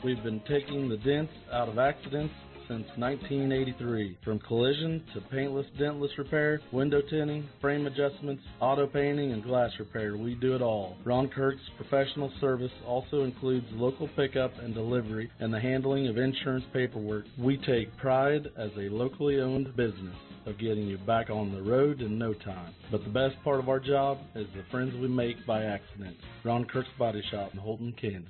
We've been taking the dents out of accidents since 1983. From collision to paintless, dentless repair, window tinting, frame adjustments, auto painting, and glass repair, we do it all. Ron Kirk's professional service also includes local pickup and delivery and the handling of insurance paperwork. We take pride as a locally owned business of getting you back on the road in no time. But the best part of our job is the friends we make by accident. Ron Kirk's Body Shop in Holton, Kansas.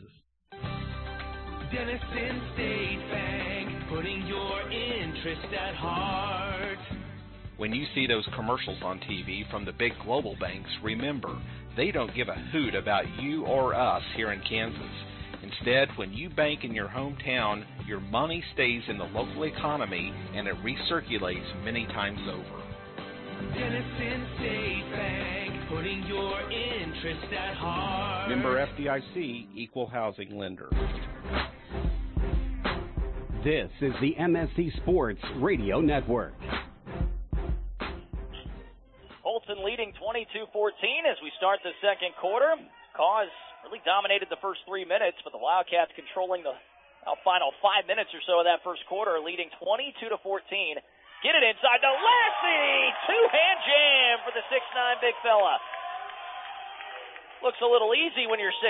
Denison State Bank, putting your interest at heart. When you see those commercials on TV from the big global banks, remember, they don't give a hoot about you or us here in Kansas. Instead, when you bank in your hometown, your money stays in the local economy and it recirculates many times over. Denison State Bank, putting your interest at heart. Member FDIC, Equal Housing Lender. This is the MSC Sports Radio Network. Holton leading 22-14 as we start the second quarter. Cause really dominated the first 3 minutes, but the Wildcats controlling the final 5 minutes or so of that first quarter, leading 22-14. Get it inside to Lassie! Two-hand jam for the 6'9" big fella. Looks a little easy when you're 6'9".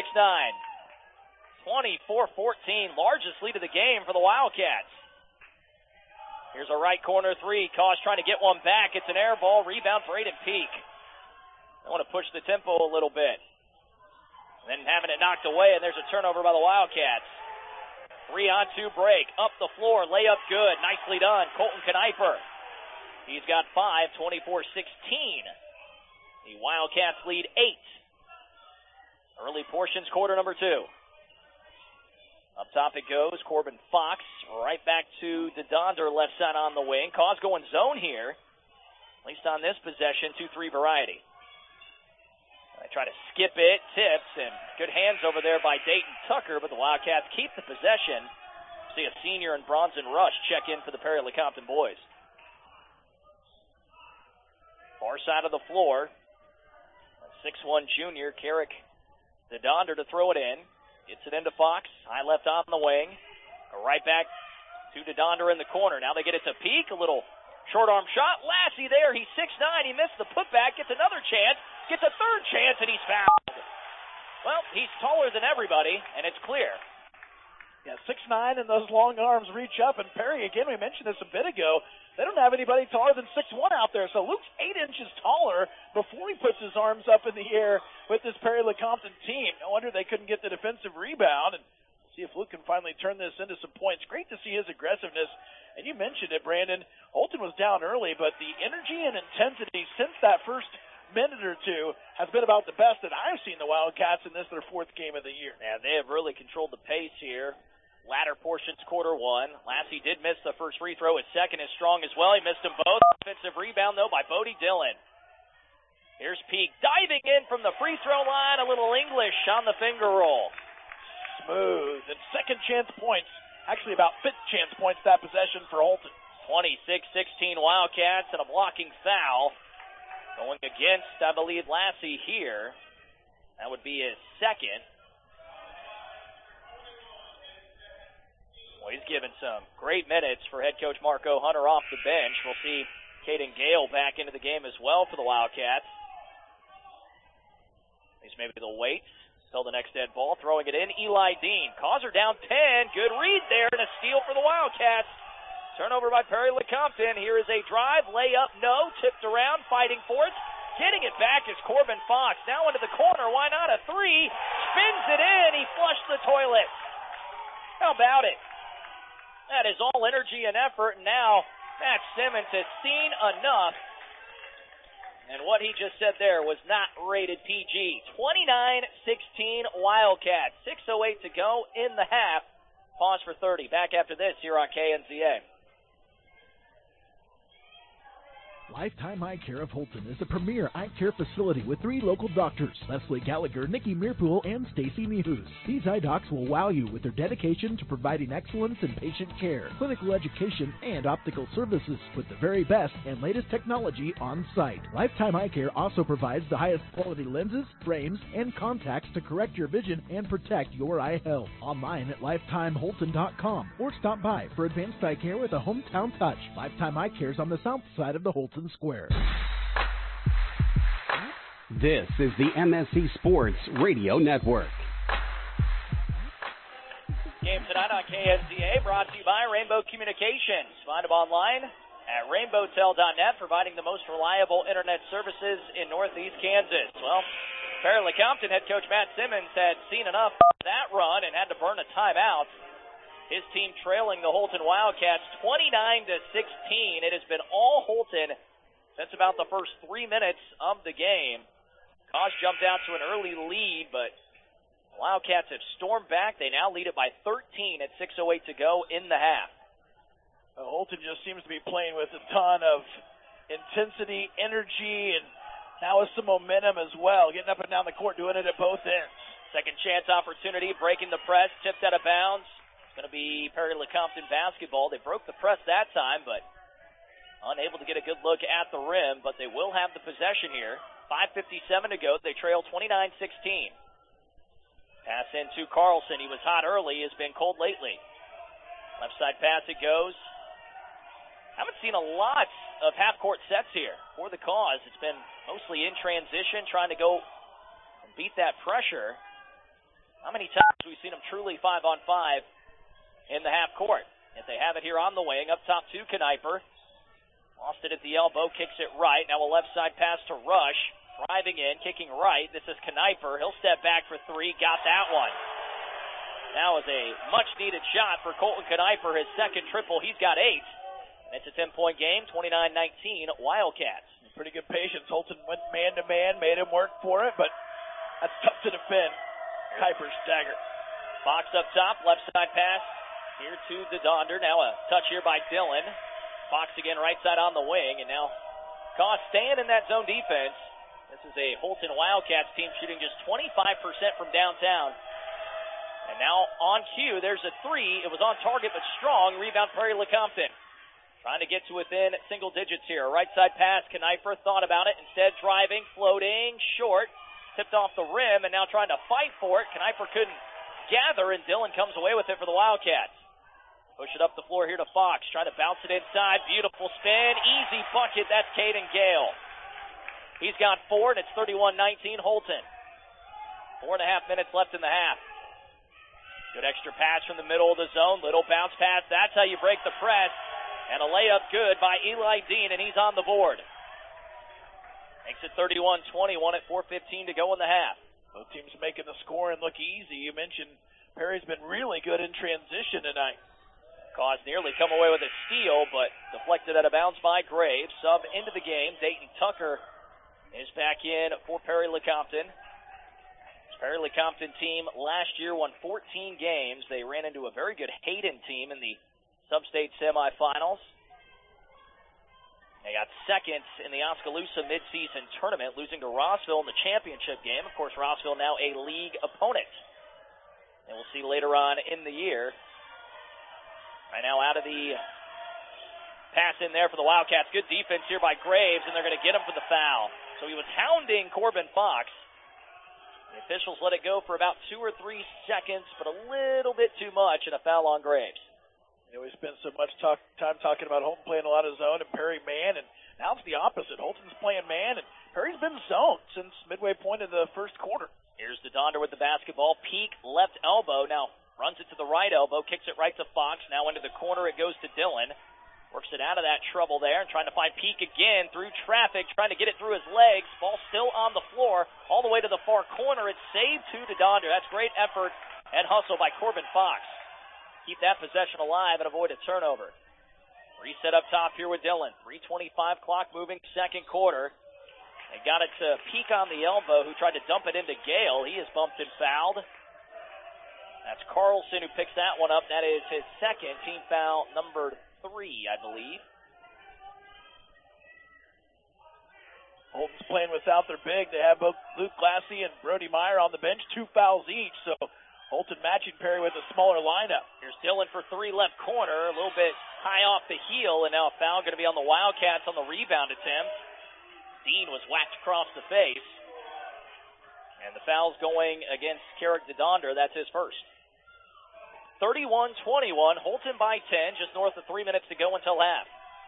24-14, largest lead of the game for the Wildcats. Here's a right corner three. Koss trying to get one back. It's an air ball. Rebound, Braden Peak. I want to push the tempo a little bit. Then having it knocked away, and there's a turnover by the Wildcats. 3-on-2 break. Up the floor. Layup good. Nicely done. Colton Kniper. He's got 5, 24-16. The Wildcats lead 8. Early portions, quarter number 2. Up top it goes. Corbin Fox right back to DeDonder, left side on the wing. Cause going zone here. At least on this possession, 2-3 variety. They try to skip it, tips, and good hands over there by Dayton Tucker, but the Wildcats keep the possession. See a senior and Bronson Rush check in for the Perry Lecompton boys. Far side of the floor. 6'1" junior, Carrick DeDonder to throw it in. Gets it into Fox. High left on the wing. Right back to DeDonder in the corner. Now they get it to Peak. A little short arm shot. Lassie there. He's 6'9". He missed the putback. Gets another chance. Gets a third chance, and he's fouled. Well, he's taller than everybody, and it's clear. Yeah, 6'9", and those long arms reach up. And Perry, again, we mentioned this a bit ago, they don't have anybody taller than 6'1" out there. So Luke's 8 inches taller before he puts his arms up in the air with this Perry Lecompton team. No wonder they couldn't get the defensive rebound. And see if Luke can finally turn this into some points. Great to see his aggressiveness. And you mentioned it, Brandon. Holton was down early, but the energy and intensity since that first minute or two has been about the best that I've seen the Wildcats in this, their 4th game of the year. Yeah, they have really controlled the pace here. Latter portions, quarter 1. Lassie did miss the first free throw. His second is strong as well. He missed them both. Offensive rebound, though, by Bodie Dillon. Here's Peak diving in from the free throw line. A little English on the finger roll. Smooth. And second chance points. Actually, about fifth chance points that possession for Holton. 26-16 Wildcats and a blocking foul. Going against, I believe, Lassie here. That would be his second. Well, he's given some great minutes for head coach Marco Hunter off the bench. We'll see Caden Gale back into the game as well for the Wildcats. At least maybe they'll wait till the next dead ball. Throwing it in, Eli Dean. Causer down 10. Good read there and a steal for the Wildcats. Turnover by Perry Lecompton. Here is a drive. Layup, no. Tipped around, fighting for it. Getting it back is Corbin Fox. Now into the corner. Why not a three? Spins it in. He flushed the toilet. How about it? That is all energy and effort. And now Matt Simmons has seen enough. And what he just said there was not rated PG. 29-16 Wildcats. 6:08 to go in the half. Pause for 30. Back after this here on KNZA. Lifetime Eye Care of Holton is a premier eye care facility with 3 local doctors, Leslie Gallagher, Nikki Meerpool, and Stacy Mehus. These eye docs will wow you with their dedication to providing excellence in patient care, clinical education, and optical services with the very best and latest technology on site. Lifetime Eye Care also provides the highest quality lenses, frames, and contacts to correct your vision and protect your eye health. Online at lifetimeholton.com or stop by for advanced eye care with a hometown touch. Lifetime Eye Care is on the south side of the Holton Square. This is the MSC Sports Radio Network. Game tonight on KNCA brought to you by Rainbow Communications. Find them online at rainbowtel.net, providing the most reliable internet services in Northeast Kansas. Well, Perry Lecompton head coach Matt Simmons had seen enough of that run and had to burn a timeout. His team trailing the Holton Wildcats 29-16. It has been all Holton since about the first 3 minutes of the game. Koss jumped out to an early lead, but the Wildcats have stormed back. They now lead it by 13 at 6:08 to go in the half. Holton just seems to be playing with a ton of intensity, energy, and now with some momentum as well, getting up and down the court, doing it at both ends. Second chance opportunity, breaking the press, tipped out of bounds. It's going to be Perry Lecompton basketball. They broke the press that time, but unable to get a good look at the rim, but they will have the possession here. 5:57 to go. They trail 29-16. Pass in to Carlson. He was hot early, has been cold lately. Left side pass it goes. Haven't seen a lot of half-court sets here for the Cause. It's been mostly in transition, trying to go and beat that pressure. How many times have we seen them truly 5-on-5 in the half court? If they have it here on the wing, up top to Kniper. Lost it at the elbow, kicks it right. Now a left side pass to Rush. Driving in, kicking right. This is Kniper. He'll step back for 3. Got that one. That was a much-needed shot for Colton Kniper. His second triple. He's got 8. It's a 10-point game, 29-19, Wildcats. Pretty good patience. Holton went man-to-man, made him work for it, but that's tough to defend. Kniper staggered. Fox up top, left side pass. Here to the Donder. Now a touch here by Dillon. Fox again right side on the wing, and now Koss staying in that zone defense. This is a Holton Wildcats team shooting just 25% from downtown. And now on cue, there's a 3. It was on target, but strong. Rebound, Perry Lecompton. Trying to get to within single digits here. Right side pass, Kniper thought about it. Instead, driving, floating, short. Tipped off the rim, and now trying to fight for it. Kniper couldn't gather, and Dillon comes away with it for the Wildcats. Push it up the floor here to Fox. Trying to bounce it inside. Beautiful spin. Easy bucket. That's Caden Gale. He's got 4, and it's 31-19 Holton. 4.5 minutes left in the half. Good extra pass from the middle of the zone. Little bounce pass. That's how you break the press. And a layup good by Eli Dean, and he's on the board. Makes it 31-21 at 4:15 to go in the half. Both teams making the scoring look easy. You mentioned Perry's been really good in transition tonight. Koss nearly come away with a steal, but deflected out of bounds by Graves. Sub into the game. Dayton Tucker is back in for Perry Lecompton. This Perry Lecompton team last year won 14 games. They ran into a very good Hayden team in the Sub-State semifinals. They got second in the Oskaloosa midseason tournament, losing to Rossville in the championship game. Of course, Rossville now a league opponent. And we'll see later on in the year. Right now out of the pass in there for the Wildcats. Good defense here by Graves, and they're going to get him for the foul. So he was hounding Corbin Fox. The officials let it go for about 2 or 3 seconds, but a little bit too much, and a foul on Graves. You know, we spent so much time talking about Holton playing a lot of zone and Perry man, and now it's the opposite. Holton's playing man, and Perry's been zone since midway point of the first quarter. Here's the Donder with the basketball. Peak left elbow. Now runs it to the right elbow, kicks it right to Fox. Now into the corner it goes to Dillon. Works it out of that trouble there and trying to find Peak again through traffic, trying to get it through his legs. Ball still on the floor, all the way to the far corner. It's saved to the Donder. That's great effort and hustle by Corbin Fox. Keep that possession alive and avoid a turnover. Reset up top here with Dillon. 3:25 clock moving second quarter. They got it to Peak on the elbow, who tried to dump it into Gale. He is bumped and fouled. That's Carlson who picks that one up. That is his second, team foul number 3, I believe. Holton's playing without their big. They have both Luke Glassy and Brody Meyer on the bench, 2 fouls each. So Holton matching Perry with a smaller lineup. Here's Dillon for 3 left corner, a little bit high off the heel, and now a foul going to be on the Wildcats on the rebound attempt. Dean was whacked across the face. And the foul's going against Carrick DeDonder. That's his first. 31-21, Holton by 10, just north of 3 minutes to go until half.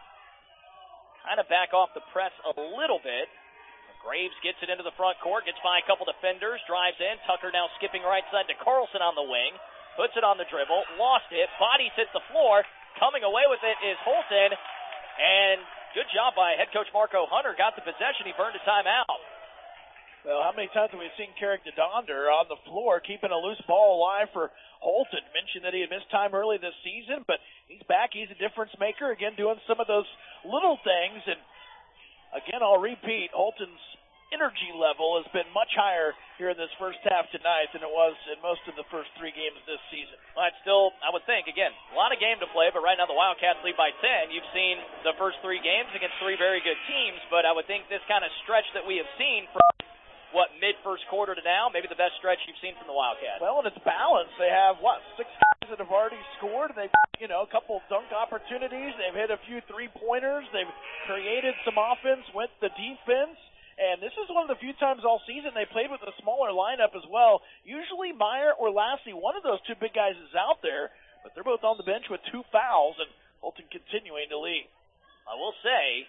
Kind of back off the press a little bit. Graves gets it into the front court, gets by a couple defenders, drives in. Tucker now skipping right side to Carlson on the wing. Puts it on the dribble, lost it, bodies hit the floor. Coming away with it is Holton. And good job by head coach Marco Hunter. Got the possession, he burned a timeout. Well, how many times have we seen Carrick DeDonder on the floor keeping a loose ball alive for Holton? Mentioned that he had missed time early this season, but he's back. He's a difference maker, again, doing some of those little things. And, again, I'll repeat, Holton's energy level has been much higher here in this first half tonight than it was in most of the first 3 games this season. Well, it's still, I would think, again, a lot of game to play, but right now the Wildcats lead by 10. You've seen the first 3 games against 3 very good teams, but I would think this kind of stretch that we have seen from mid-first quarter to now, maybe the best stretch you've seen from the Wildcats. Well, and it's balanced. They have, 6 guys that have already scored. They've, a couple dunk opportunities. They've hit a few three-pointers. They've created some offense with the defense. And this is one of the few times all season they played with a smaller lineup as well. Usually Meyer or Lassie, one of those 2 big guys is out there, but they're both on the bench with 2 fouls, and Holton continuing to lead. I will say,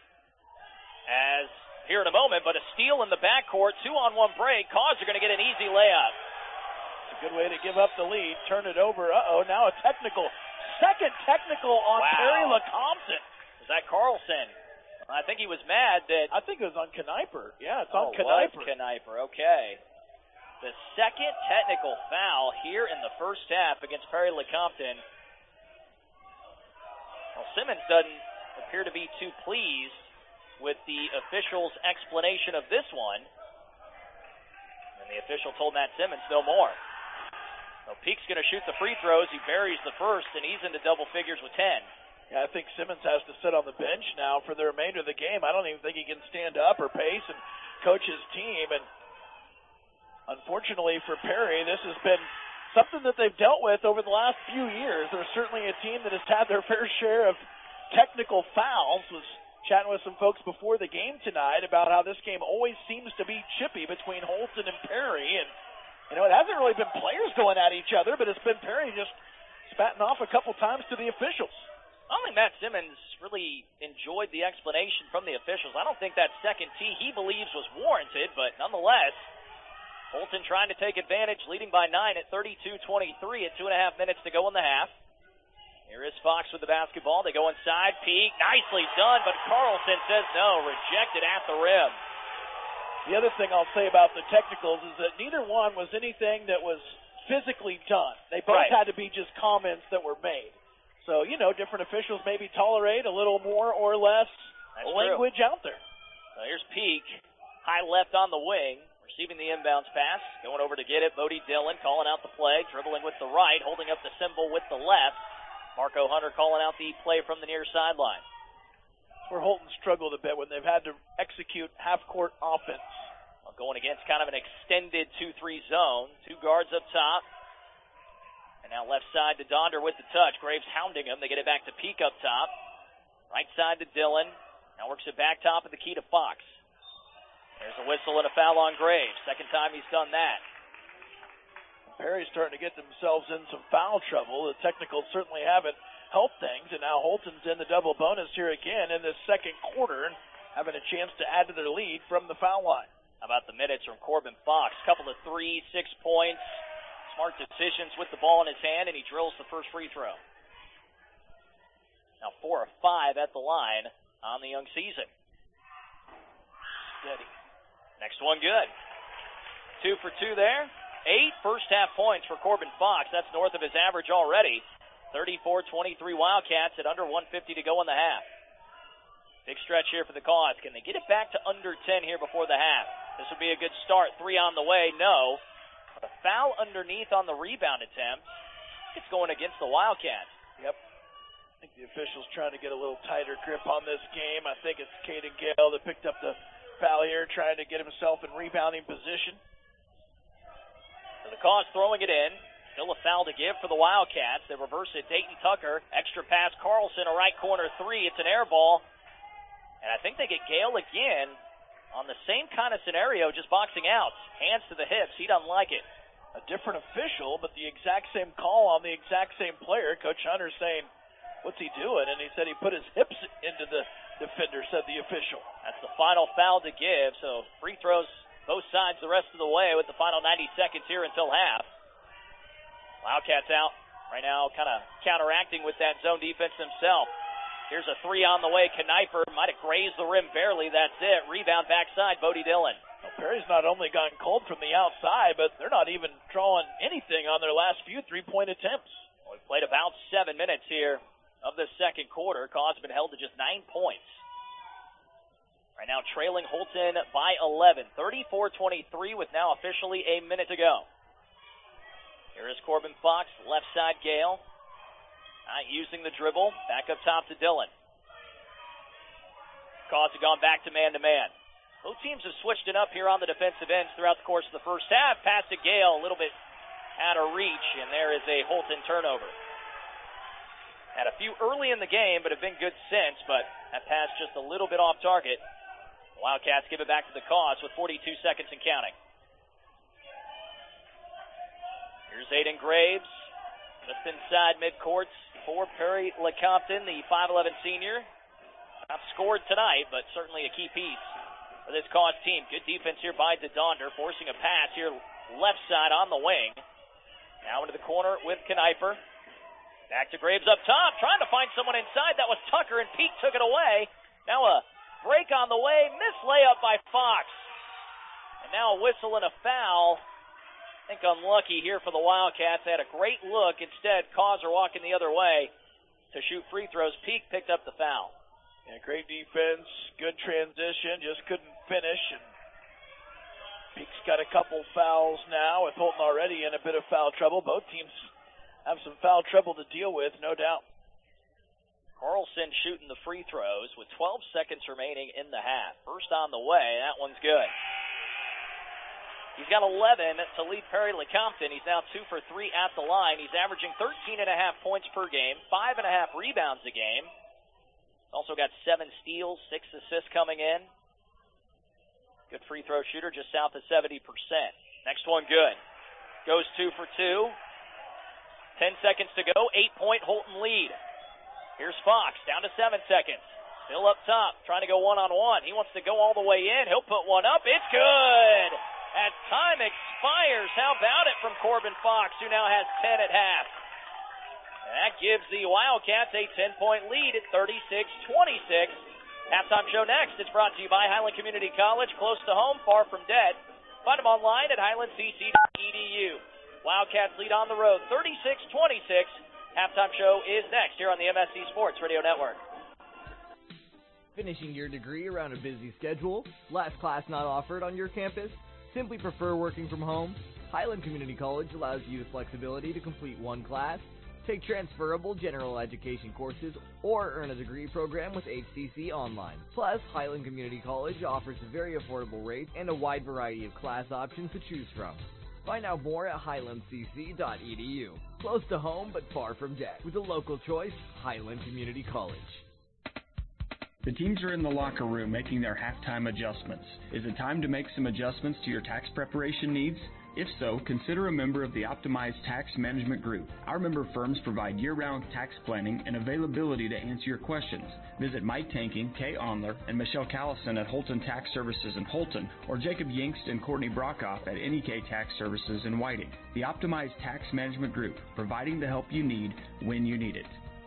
as here in a moment, but a steal in the backcourt, 2-on-1 break. Cause are going to get an easy layup. It's a good way to give up the lead. Turn it over. Now a technical. Second technical on Perry LeCompton. Is that Carlson? I think he was mad that... I think it was on Kniper. Yeah, it's on Kniper. Kniper, okay. The second technical foul here in the first half against Perry LeCompton. Well, Simmons doesn't appear to be too pleased with the official's explanation of this one. And the official told Matt Simmons no more. So Peake's going to shoot the free throws. He buries the first, and he's into double figures with 10. Yeah, I think Simmons has to sit on the bench now for the remainder of the game. I don't even think he can stand up or pace and coach his team. And unfortunately for Perry, this has been something that they've dealt with over the last few years. They're certainly a team that has had their fair share of technical fouls. Was chatting with some folks before the game tonight about how this game always seems to be chippy between Holton and Perry. And, it hasn't really been players going at each other, but it's been Perry just spatting off a couple times to the officials. I don't think Matt Simmons really enjoyed the explanation from the officials. I don't think that second tee he believes was warranted, but nonetheless, Holton trying to take advantage, leading by 9 at 32-23 at 2.5 minutes to go in the half. Here is Fox with the basketball. They go inside. Peake, nicely done, but Carlson says no, rejected at the rim. The other thing I'll say about the technicals is that neither one was anything that was physically done. They both had to be just comments that were made. So, different officials maybe tolerate a little more or less language out there. So here's Peake, high left on the wing, receiving the inbounds pass, going over to get it. Bodie Dillon calling out the play, dribbling with the right, holding up the symbol with the left. Marco Hunter calling out the play from the near sideline. Where Holton struggled a bit when they've had to execute half-court offense. Well, going against kind of an extended 2-3 zone. 2 guards up top. And now left side to Donder with the touch. Graves hounding him. They get it back to Peake up top. Right side to Dillon. Now works it back top of the key to Fox. There's a whistle and a foul on Graves. Second time he's done that. Perry's starting to get themselves in some foul trouble. The technicals certainly haven't helped things, and now Holton's in the double bonus here again in this second quarter and having a chance to add to their lead from the foul line. How about the minutes from Corbin Fox? Couple of 3, 6 points. Smart decisions with the ball in his hand, and he drills the first free throw. Now 4 of 5 at the line on the young season. Steady. Next one good. 2 for 2 there. 8 first half points for Corbin Fox. That's north of his average already. 34-23 Wildcats at under 150 to go in the half. Big stretch here for the Cause. Can they get it back to under 10 here before the half? This would be a good start. 3 on the way. No. A foul underneath on the rebound attempt. It's going against the Wildcats. Yep. I think the official's trying to get a little tighter grip on this game. I think it's Caden Gale that picked up the foul here, trying to get himself in rebounding position. So the Cause throwing it in. Still a foul to give for the Wildcats. They reverse it. Dayton Tucker. Extra pass. Carlson, a right corner three. It's an air ball. And I think they get Gale again on the same kind of scenario, just boxing out. Hands to the hips. He doesn't like it. A different official, but the exact same call on the exact same player. Coach Hunter saying, what's he doing? And he said he put his hips into the defender, said the official. That's the final foul to give. So free throws both sides the rest of the way with the final 90 seconds here until half. Wildcats out right now, kind of counteracting with that zone defense himself. Here's a three on the way. Knifer might have grazed the rim barely. That's it. Rebound backside. Bodie Dillon. Well, Perry's not only gotten cold from the outside, but they're not even drawing anything on their last few three-point attempts. Well, we've played about 7 minutes here of the second quarter. Cause has been held to just 9 points. Right now trailing Holton by 11. 34-23 with now officially a minute to go. Here is Corbin Fox, left side Gale. Not using the dribble. Back up top to Dillon. Cause have gone back to man-to-man. Both teams have switched it up here on the defensive ends throughout the course of the first half. Pass to Gale, a little bit out of reach, and there is a Holton turnover. Had a few early in the game, but have been good since, but that pass just a little bit off target. The Wildcats give it back to the Cause with 42 seconds and counting. Here's Aiden Graves, just inside midcourt for Perry LeCompton, the 5'11 senior. Not scored tonight, but certainly a key piece for this Cause team. Good defense here by DeDonder, forcing a pass here left side on the wing. Now into the corner with Knifer. Back to Graves up top, trying to find someone inside. That was Tucker, and Peak took it away. Now a break on the way, missed layup by Fox. And now a whistle and a foul. I think unlucky here for the Wildcats. They had a great look. Instead, Cause are walking the other way to shoot free throws. Peak picked up the foul. Yeah, great defense, good transition, just couldn't finish. And Peak's got a couple fouls now, with Holton already in a bit of foul trouble. Both teams have some foul trouble to deal with, no doubt. Carlson shooting the free throws with 12 seconds remaining in the half. First on the way, that one's good. He's got 11 to lead Perry LeCompton. He's now 2 for 3 at the line. He's averaging 13.5 points per game, 5.5 rebounds a game. He's also got 7 steals, 6 assists coming in. Good free throw shooter, just south of 70%. Next one good. Goes 2 for 2. 10 seconds to go, 8-point Holton lead. Here's Fox, down to 7 seconds. Still up top, trying to go one-on-one. He wants to go all the way in. He'll put one up. It's good! As time expires, how about it from Corbin Fox, who now has 10 at half. And that gives the Wildcats a 10-point lead at 36-26. Halftime show next. It's brought to you by Highland Community College, close to home, far from dead. Find them online at highlandcc.edu. Wildcats lead on the road, 36-26. Halftime show is next here on the MSC Sports Radio Network. Finishing your degree around a busy schedule? Last class not offered on your campus? Simply prefer working from home? Highland Community College allows you the flexibility to complete one class, take transferable general education courses, or earn a degree program with HCC Online. Plus, Highland Community College offers a very affordable rate and a wide variety of class options to choose from. Find out more at highlandcc.edu. Close to home, but far from debt. With a local choice, Highland Community College. The teams are in the locker room making their halftime adjustments. Is it time to make some adjustments to your tax preparation needs? If so, consider a member of the Optimized Tax Management Group. Our member firms provide year-round tax planning and availability to answer your questions. Visit Mike Tanking, Kay Onler, and Michelle Callison at Holton Tax Services in Holton, or Jacob Yingst and Courtney Brockhoff at NEK Tax Services in Whiting. The Optimized Tax Management Group, providing the help you need when you need it.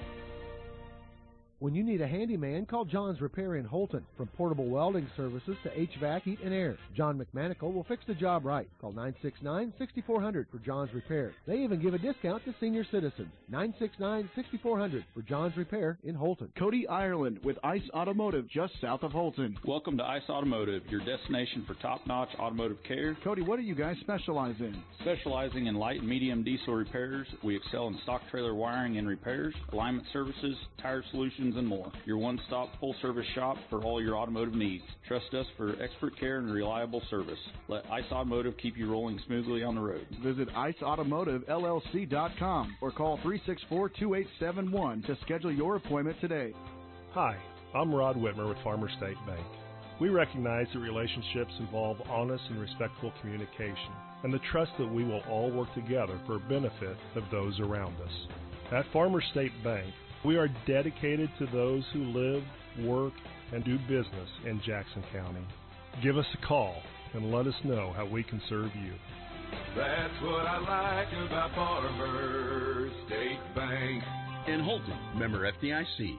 When you need a handyman, call John's Repair in Holton. From portable welding services to HVAC, heat, and air, John McManical will fix the job right. Call 969-6400 for John's Repair. They even give a discount to senior citizens. 969-6400 for John's Repair in Holton. Cody Ireland with Ice Automotive just south of Holton. Welcome to Ice Automotive, your destination for top-notch automotive care. Cody, what do you guys specialize in? Specializing in light and medium diesel repairs, we excel in stock trailer wiring and repairs, alignment services, tire solutions, collisions, and more. Your one-stop full-service shop for all your automotive needs. Trust us for expert care and reliable service. Let Ice Automotive keep you rolling smoothly on the road. Visit IceAutomotiveLLC.com or call 364-2871 to schedule your appointment today. Hi, I'm Rod Whitmer with Farmer State Bank. We recognize that relationships involve honest and respectful communication and the trust that we will all work together for the benefit of those around us. At Farmer State Bank, we are dedicated to those who live, work, and do business in Jackson County. Give us a call and let us know how we can serve you. That's what I like about Farmer State Bank. In Holton, member FDIC.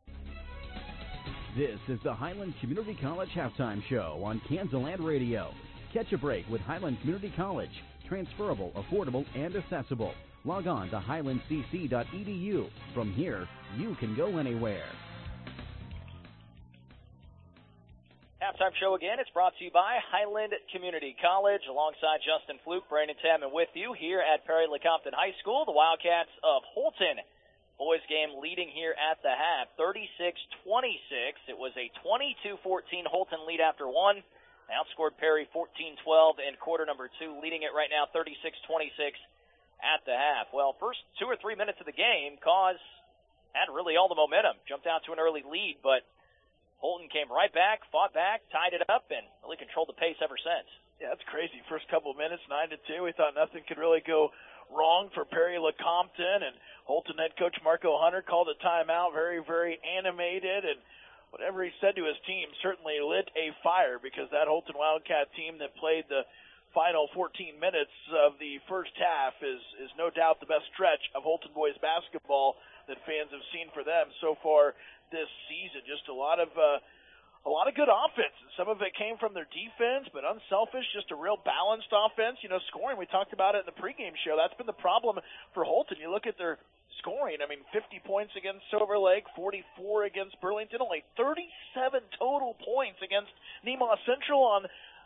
This is the Highland Community College Halftime Show on Kansaland Radio. Catch a break with Highland Community College. Transferable, affordable, and accessible. Log on to highlandcc.edu. From here, you can go anywhere. Halftime show again. It's brought to you by Highland Community College. Alongside Justin Fluke, Brandon Tamman with you here at Perry Lecompton High School. The Wildcats of Holton. Boys game leading here at the half, 36-26. It was a 22-14 Holton lead after one. They outscored Perry 14-12 in quarter number two, leading it right now 36-26 at the half. Well, first 2 or 3 minutes of the game, Cause had really all the momentum, jumped out to an early lead, but Holton came right back, fought back, tied it up, and really controlled the pace ever since. Yeah, that's crazy. First couple of minutes, 9-2. We thought nothing could really go wrong for Perry Lecompton, and Holton head coach Marco Hunter called a timeout, very, very animated, and whatever he said to his team certainly lit a fire, because that Holton Wildcat team that played the final 14 minutes of the first half is no doubt the best stretch of Holton boys basketball that fans have seen for them so far this season. Just a lot of good offense. Some of it came from their defense, but unselfish, just a real balanced offense. You know, scoring, we talked about it in the pregame show. That's been the problem for Holton. You look at their scoring, 50 points against Silver Lake, 44 against Burlington, only 37 total points against Nemaha Central on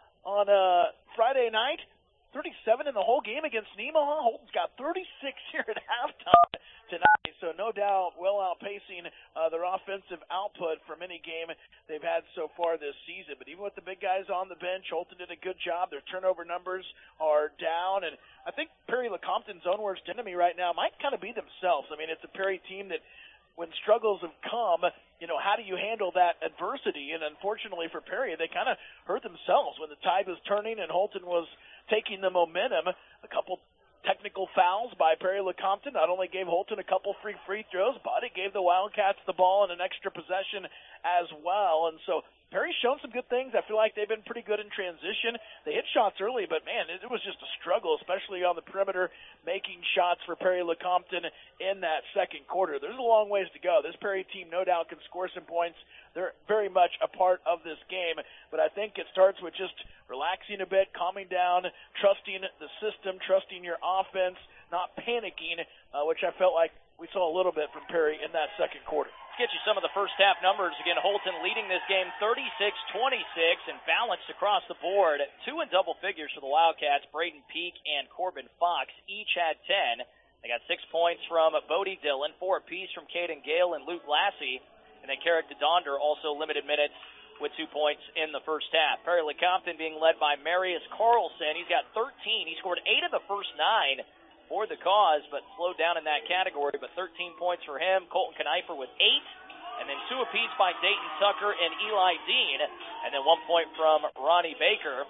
Friday night. 37 in the whole game against Nemaha. Holton's got 36 here at halftime tonight, so no doubt well outpacing their offensive output from any game they've had so far this season. But even with the big guys on the bench, Holton did a good job. Their turnover numbers are down, and I think Perry Lecompton's own worst enemy right now might kind of be themselves. It's a Perry team that when struggles have come, how do you handle that adversity? And unfortunately for Perry, they kind of hurt themselves when the tide was turning and Holton was taking the momentum. A couple technical fouls by Perry Lecompton not only gave Holton a couple free throws, but it gave the Wildcats the ball in an extra possession as well. And so Perry's shown some good things. I feel like they've been pretty good in transition. They hit shots early, but, man, it was just a struggle, especially on the perimeter, making shots for Perry Lecompton in that second quarter. There's a long ways to go. This Perry team no doubt can score some points. They're very much a part of this game, but I think it starts with just relaxing a bit, calming down, trusting the system, trusting your offense, not panicking, which I felt like we saw a little bit from Perry in that second quarter. Let's get you some of the first half numbers. Again, Holton leading this game 36-26 and balanced across the board. 2 in double figures for the Wildcats. Braden Peak and Corbin Fox each had 10. They got 6 points from Bodie Dillon, 4 apiece from Caden Gale and Luke Lassie. And then Carrick DeDonder also limited minutes with 2 points in the first half. Perry Lecompton being led by Marius Carlson. He's got 13. He scored 8 of the first 9 for the Cause, but slowed down in that category. But 13 points for him. Colton Knifer with 8. And then 2 apiece by Dayton Tucker and Eli Dean. And then 1 point from Ronnie Baker.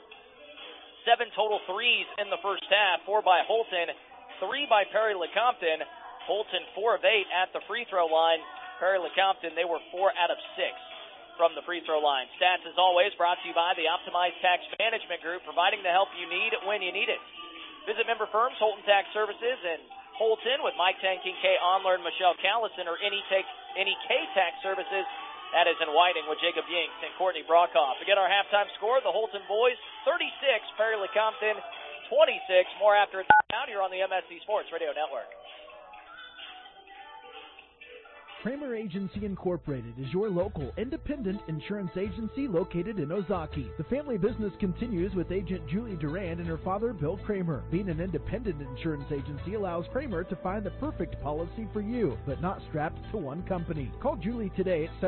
7 total threes in the first half. 4 by Holton. 3 by Perry Lecompton. Holton 4 of 8 at the free throw line. Perry Lecompton, they were 4 out of 6 from the free throw line. Stats, as always, brought to you by the Optimized Tax Management Group, providing the help you need when you need it. Visit member firms, Holton Tax Services in Holton with Mike Tanking, Kay Onler, and Michelle Callison, or any K-Tax Services, that is in Whiting with Jacob Yinks and Courtney Brockhoff. Again, our halftime score, the Holton boys 36, Perry Lecompton 26. More after it's out here on the MSC Sports Radio Network. Kramer Agency Incorporated is your local independent insurance agency located in Ozaki. The family business continues with agent Julie Durand and her father, Bill Kramer. Being an independent insurance agency allows Kramer to find the perfect policy for you, but not strapped to one company. Call Julie today at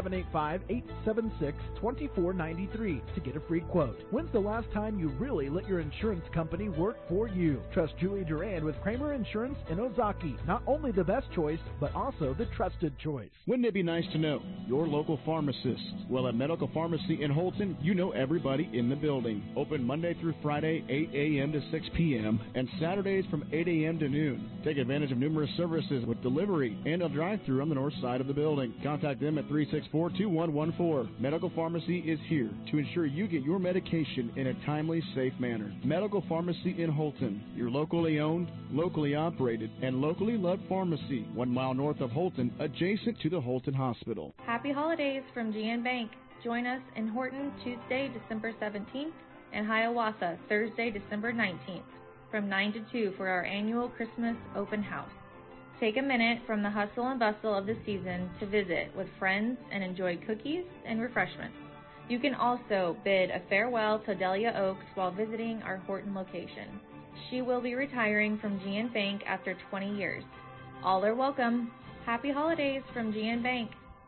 785-876-2493 to get a free quote. When's the last time you really let your insurance company work for you? Trust Julie Durand with Kramer Insurance in Ozaki. Not only the best choice, but also the trusted choice. Wouldn't it be nice to know your local pharmacist? Well, at Medical Pharmacy in Holton, you know everybody in the building. Open Monday through Friday, 8 a.m. to 6 p.m., and Saturdays from 8 a.m. to noon. Take advantage of numerous services with delivery and a drive-thru on the north side of the building. Contact them at 364-2114. Medical Pharmacy is here to ensure you get your medication in a timely, safe manner. Medical Pharmacy in Holton, your locally owned, locally operated, and locally loved pharmacy, 1 mile north of Holton, adjacent to the Holton Hospital. Happy holidays from GN Bank. Join us in Horton Tuesday, December 17th, and Hiawatha Thursday, December 19th, from 9 to 2 for our annual Christmas open house. Take a minute from the hustle and bustle of the season to visit with friends and enjoy cookies and refreshments. You can also bid a farewell to Delia Oaks while visiting our Horton location. She will be retiring from GN Bank after 20 years. All are welcome. Happy holidays from GN Bank.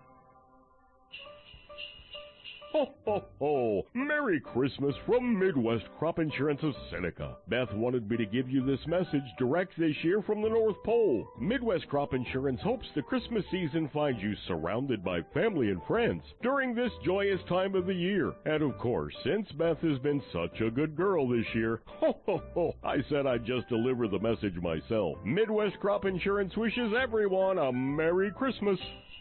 Ho, ho, ho! Merry Christmas from Midwest Crop Insurance of Seneca. Beth wanted me to give you this message direct this year from the North Pole. Midwest Crop Insurance hopes the Christmas season finds you surrounded by family and friends during this joyous time of the year. And of course, since Beth has been such a good girl this year, ho, ho, ho, I said I'd just deliver the message myself. Midwest Crop Insurance wishes everyone a Merry Christmas.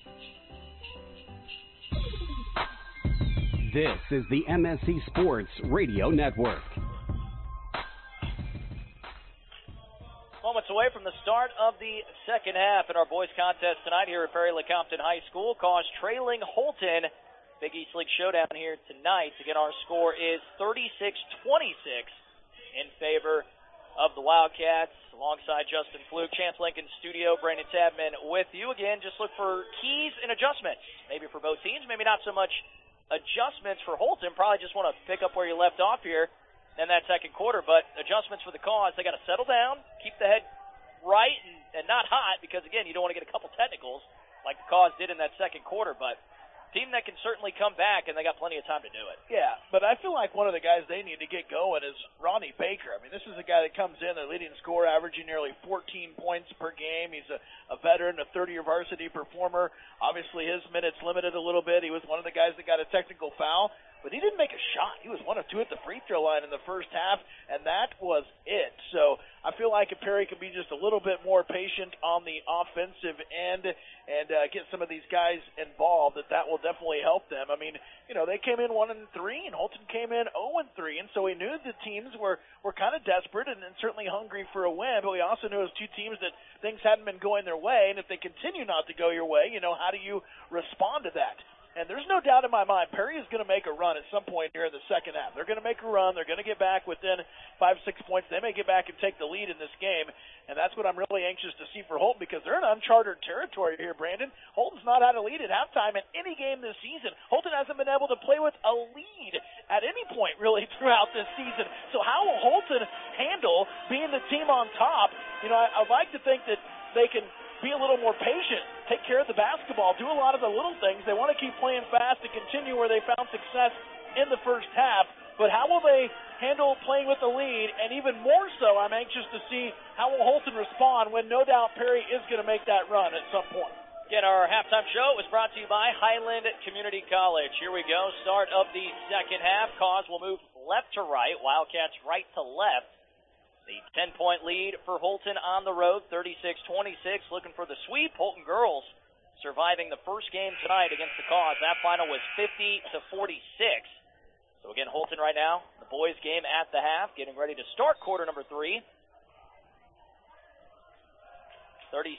This is the MSC Sports Radio Network. Moments away from the start of the second half in our boys contest tonight here at Perry Lecompton High School. Cause trailing Holton. Big East League showdown here tonight. Again, our score is 36-26 in favor of the Wildcats. Alongside Justin Fluke, Chance Lincoln Studio, Brandon Tabman with you. Again, just look for keys and adjustments. Maybe for both teams, maybe not so much adjustments for Holton. Probably just want to pick up where you left off here in that second quarter, but adjustments for the Cause. They got to settle down, keep the head right and not hot, because again, you don't want to get a couple technicals like the Cause did in that second quarter, but team that can certainly come back, and they got plenty of time to do it. Yeah, but I feel like one of the guys they need to get going is Ronnie Baker. I mean, this is a guy that comes in, their leading scorer, averaging nearly 14 points per game. He's a veteran, a third-year varsity performer. Obviously, his minutes limited a little bit. He was one of the guys that got a technical foul, but he didn't make a shot. He was 1 of 2 at the free throw line in the first half, and that was it. So I feel like if Perry could be just a little bit more patient on the offensive end and get some of these guys involved, that will definitely help them. I mean, you know, they came in 1-3, and Holton came in 0-3, and so we knew the teams were kind of desperate and certainly hungry for a win, but we also knew it was two teams that things hadn't been going their way, and if they continue not to go your way, you know, how do you respond to that? And there's no doubt in my mind, Perry is going to make a run at some point here in the second half. They're going to make a run. They're going to get back within 5-6 points. They may get back and take the lead in this game, and that's what I'm really anxious to see for Holton, because they're in uncharted territory here, Brandon. Holton's not had a lead at halftime in any game this season. Holton hasn't been able to play with a lead at any point, really, throughout this season. So how will Holton handle being the team on top? You know, I'd like to think that they can be a little more patient, take care of the basketball, do a lot of the little things. They want to keep playing fast and continue where they found success in the first half. But how will they handle playing with the lead? And even more so, I'm anxious to see how will Holton respond when no doubt Perry is going to make that run at some point. Again, our halftime show was brought to you by Highland Community College. Here we go, start of the second half. Cause will move left to right, Wildcats right to left. The 10-point lead for Holton on the road, 36-26, looking for the sweep. Holton girls surviving the first game tonight against the Cause. That final was 50-46. So again, Holton right now, the boys game at the half, getting ready to start quarter number 3. 36-25.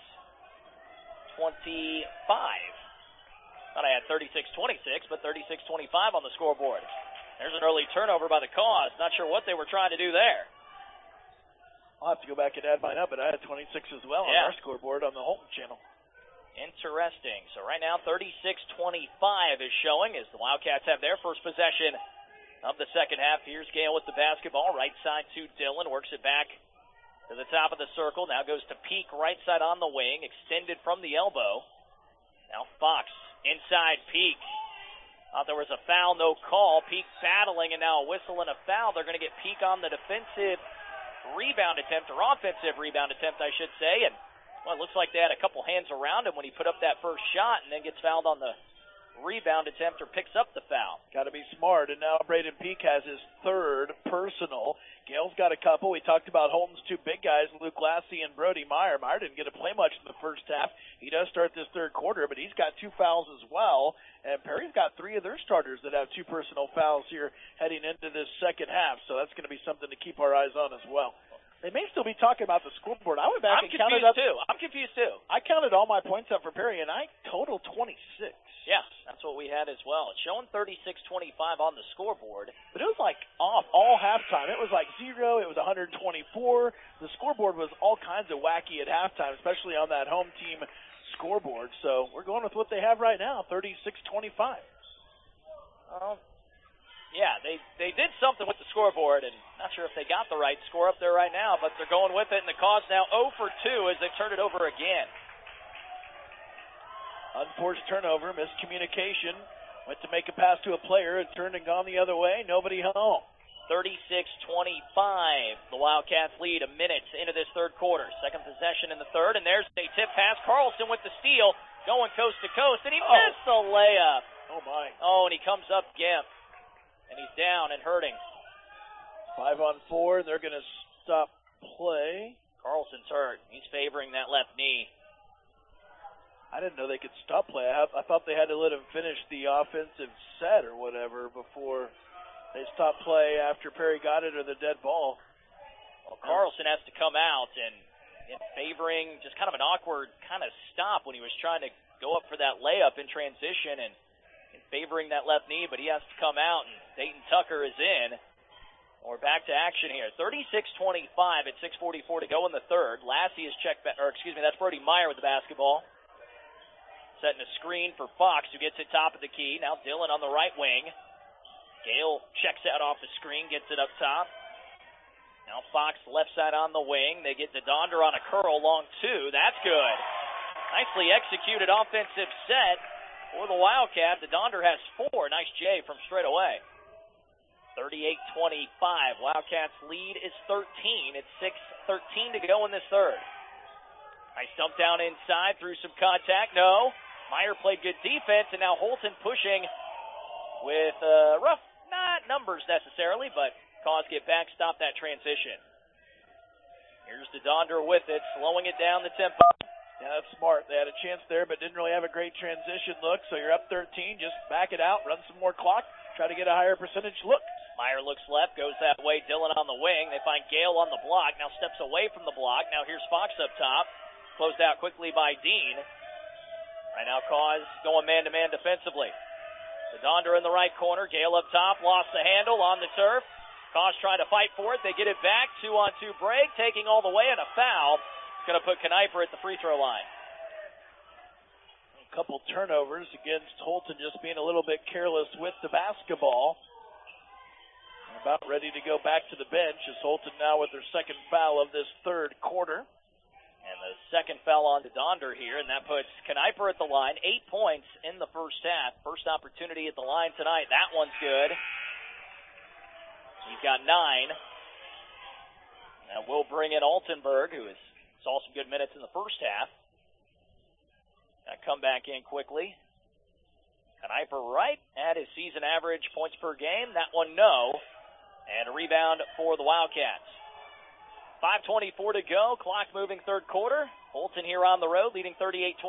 Thought I had 36-26, but 36-25 on the scoreboard. There's an early turnover by the Cause. Not sure what they were trying to do there. I'll have to go back and add mine up, but I had 26 as well on our scoreboard on the Holton channel. Interesting. So right now 36-25 is showing as the Wildcats have their first possession of the second half. Here's Gale with the basketball. Right side to Dillon. Works it back to the top of the circle. Now goes to Peak right side on the wing. Extended from the elbow. Now Fox inside Peak. Thought there was a foul, no call. Peak battling and now a whistle and a foul. They're going to get Peak on the defensive rebound attempt, or offensive rebound attempt, I should say. And well, it looks like they had a couple hands around him when he put up that first shot and then gets fouled on the rebound attempt or picks up the foul. Got to be smart, and now Braden Peak has his third personal. Gale's got a couple. We talked about Holton's two big guys, Luke Lassie and Brody Meyer. Meyer didn't get to play much in the first half. He does start this third quarter, but he's got 2 fouls as well. And Perry's got 3 of their starters that have 2 personal fouls here heading into this second half, so that's going to be something to keep our eyes on as well. They may still be talking about the scoreboard. I went back and counted up. I'm confused too. I counted all my points up for Perry, and I totaled 26. Yeah, that's what we had as well. It's showing 36-25 on the scoreboard. But it was like off all halftime. It was like 0. It was 124. The scoreboard was all kinds of wacky at halftime, especially on that home team scoreboard. So we're going with what they have right now, 36-25. Yeah, they did something with the scoreboard, and not sure if they got the right score up there right now, but they're going with it, and the Cause now 0 for 2 as they turn it over again. Unforced turnover, miscommunication. Went to make a pass to a player, it turned and gone the other way, nobody home. 36-25. The Wildcats lead a minute into this third quarter. Second possession in the third, and there's a tip pass. Carlson with the steal, going coast to coast, and he missed the layup. Oh, my. Oh, and he comes up gimp. And he's down and hurting. 5-on-4, they're going to stop play. Carlson's hurt. He's favoring that left knee. I didn't know they could stop play. I thought they had to let him finish the offensive set or whatever before they stopped play after Perry got it or the dead ball. Well, Carlson has to come out and favoring just kind of an awkward kind of stop when he was trying to go up for that layup in transition and favoring that left knee, but he has to come out, and Dayton Tucker is in. We're back to action here. 36-25 at 6:44 to go in the third. Lassie is checked back, that's Brody Meyer with the basketball. Setting a screen for Fox, who gets it top of the key. Now Dillon on the right wing. Gale checks out off the screen, gets it up top. Now Fox left side on the wing. They get to Donder on a curl, long 2. That's good. Nicely executed offensive set. For the Wildcat, the Donder has 4. Nice J from straight away. 38-25. Wildcats lead is 13. It's 6:13 to go in this third. Nice dump down inside, through some contact. No. Meyer played good defense, and now Holton pushing with rough, not numbers necessarily, but Cause get back, stop that transition. Here's the Donder with it, slowing it down the tempo. Yeah, that's smart. They had a chance there, but didn't really have a great transition look. So you're up 13. Just back it out, run some more clock, try to get a higher percentage look. Meyer looks left, goes that way. Dillon on the wing. They find Gale on the block. Now steps away from the block. Now here's Fox up top. Closed out quickly by Dean. Right now, Cause going man-to-man defensively. The Donder in the right corner. Gale up top. Lost the handle on the turf. Cause trying to fight for it. They get it back. 2-on-2 break. Taking all the way, and a foul. Going to put Kniper at the free throw line. A couple turnovers against Holton, just being a little bit careless with the basketball. About ready to go back to the bench as Holton now with their second foul of this third quarter. And the second foul on to Donder here, and that puts Kniper at the line. 8 points in the first half. First opportunity at the line tonight. That one's good. He's got 9. Now we'll bring in Altenberg, who saw some good minutes in the first half. Got to come back in quickly. Kniper right at his season average points per game. That one no. And a rebound for the Wildcats. 5:24 to go. Clock moving third quarter. Holton here on the road leading 38-26.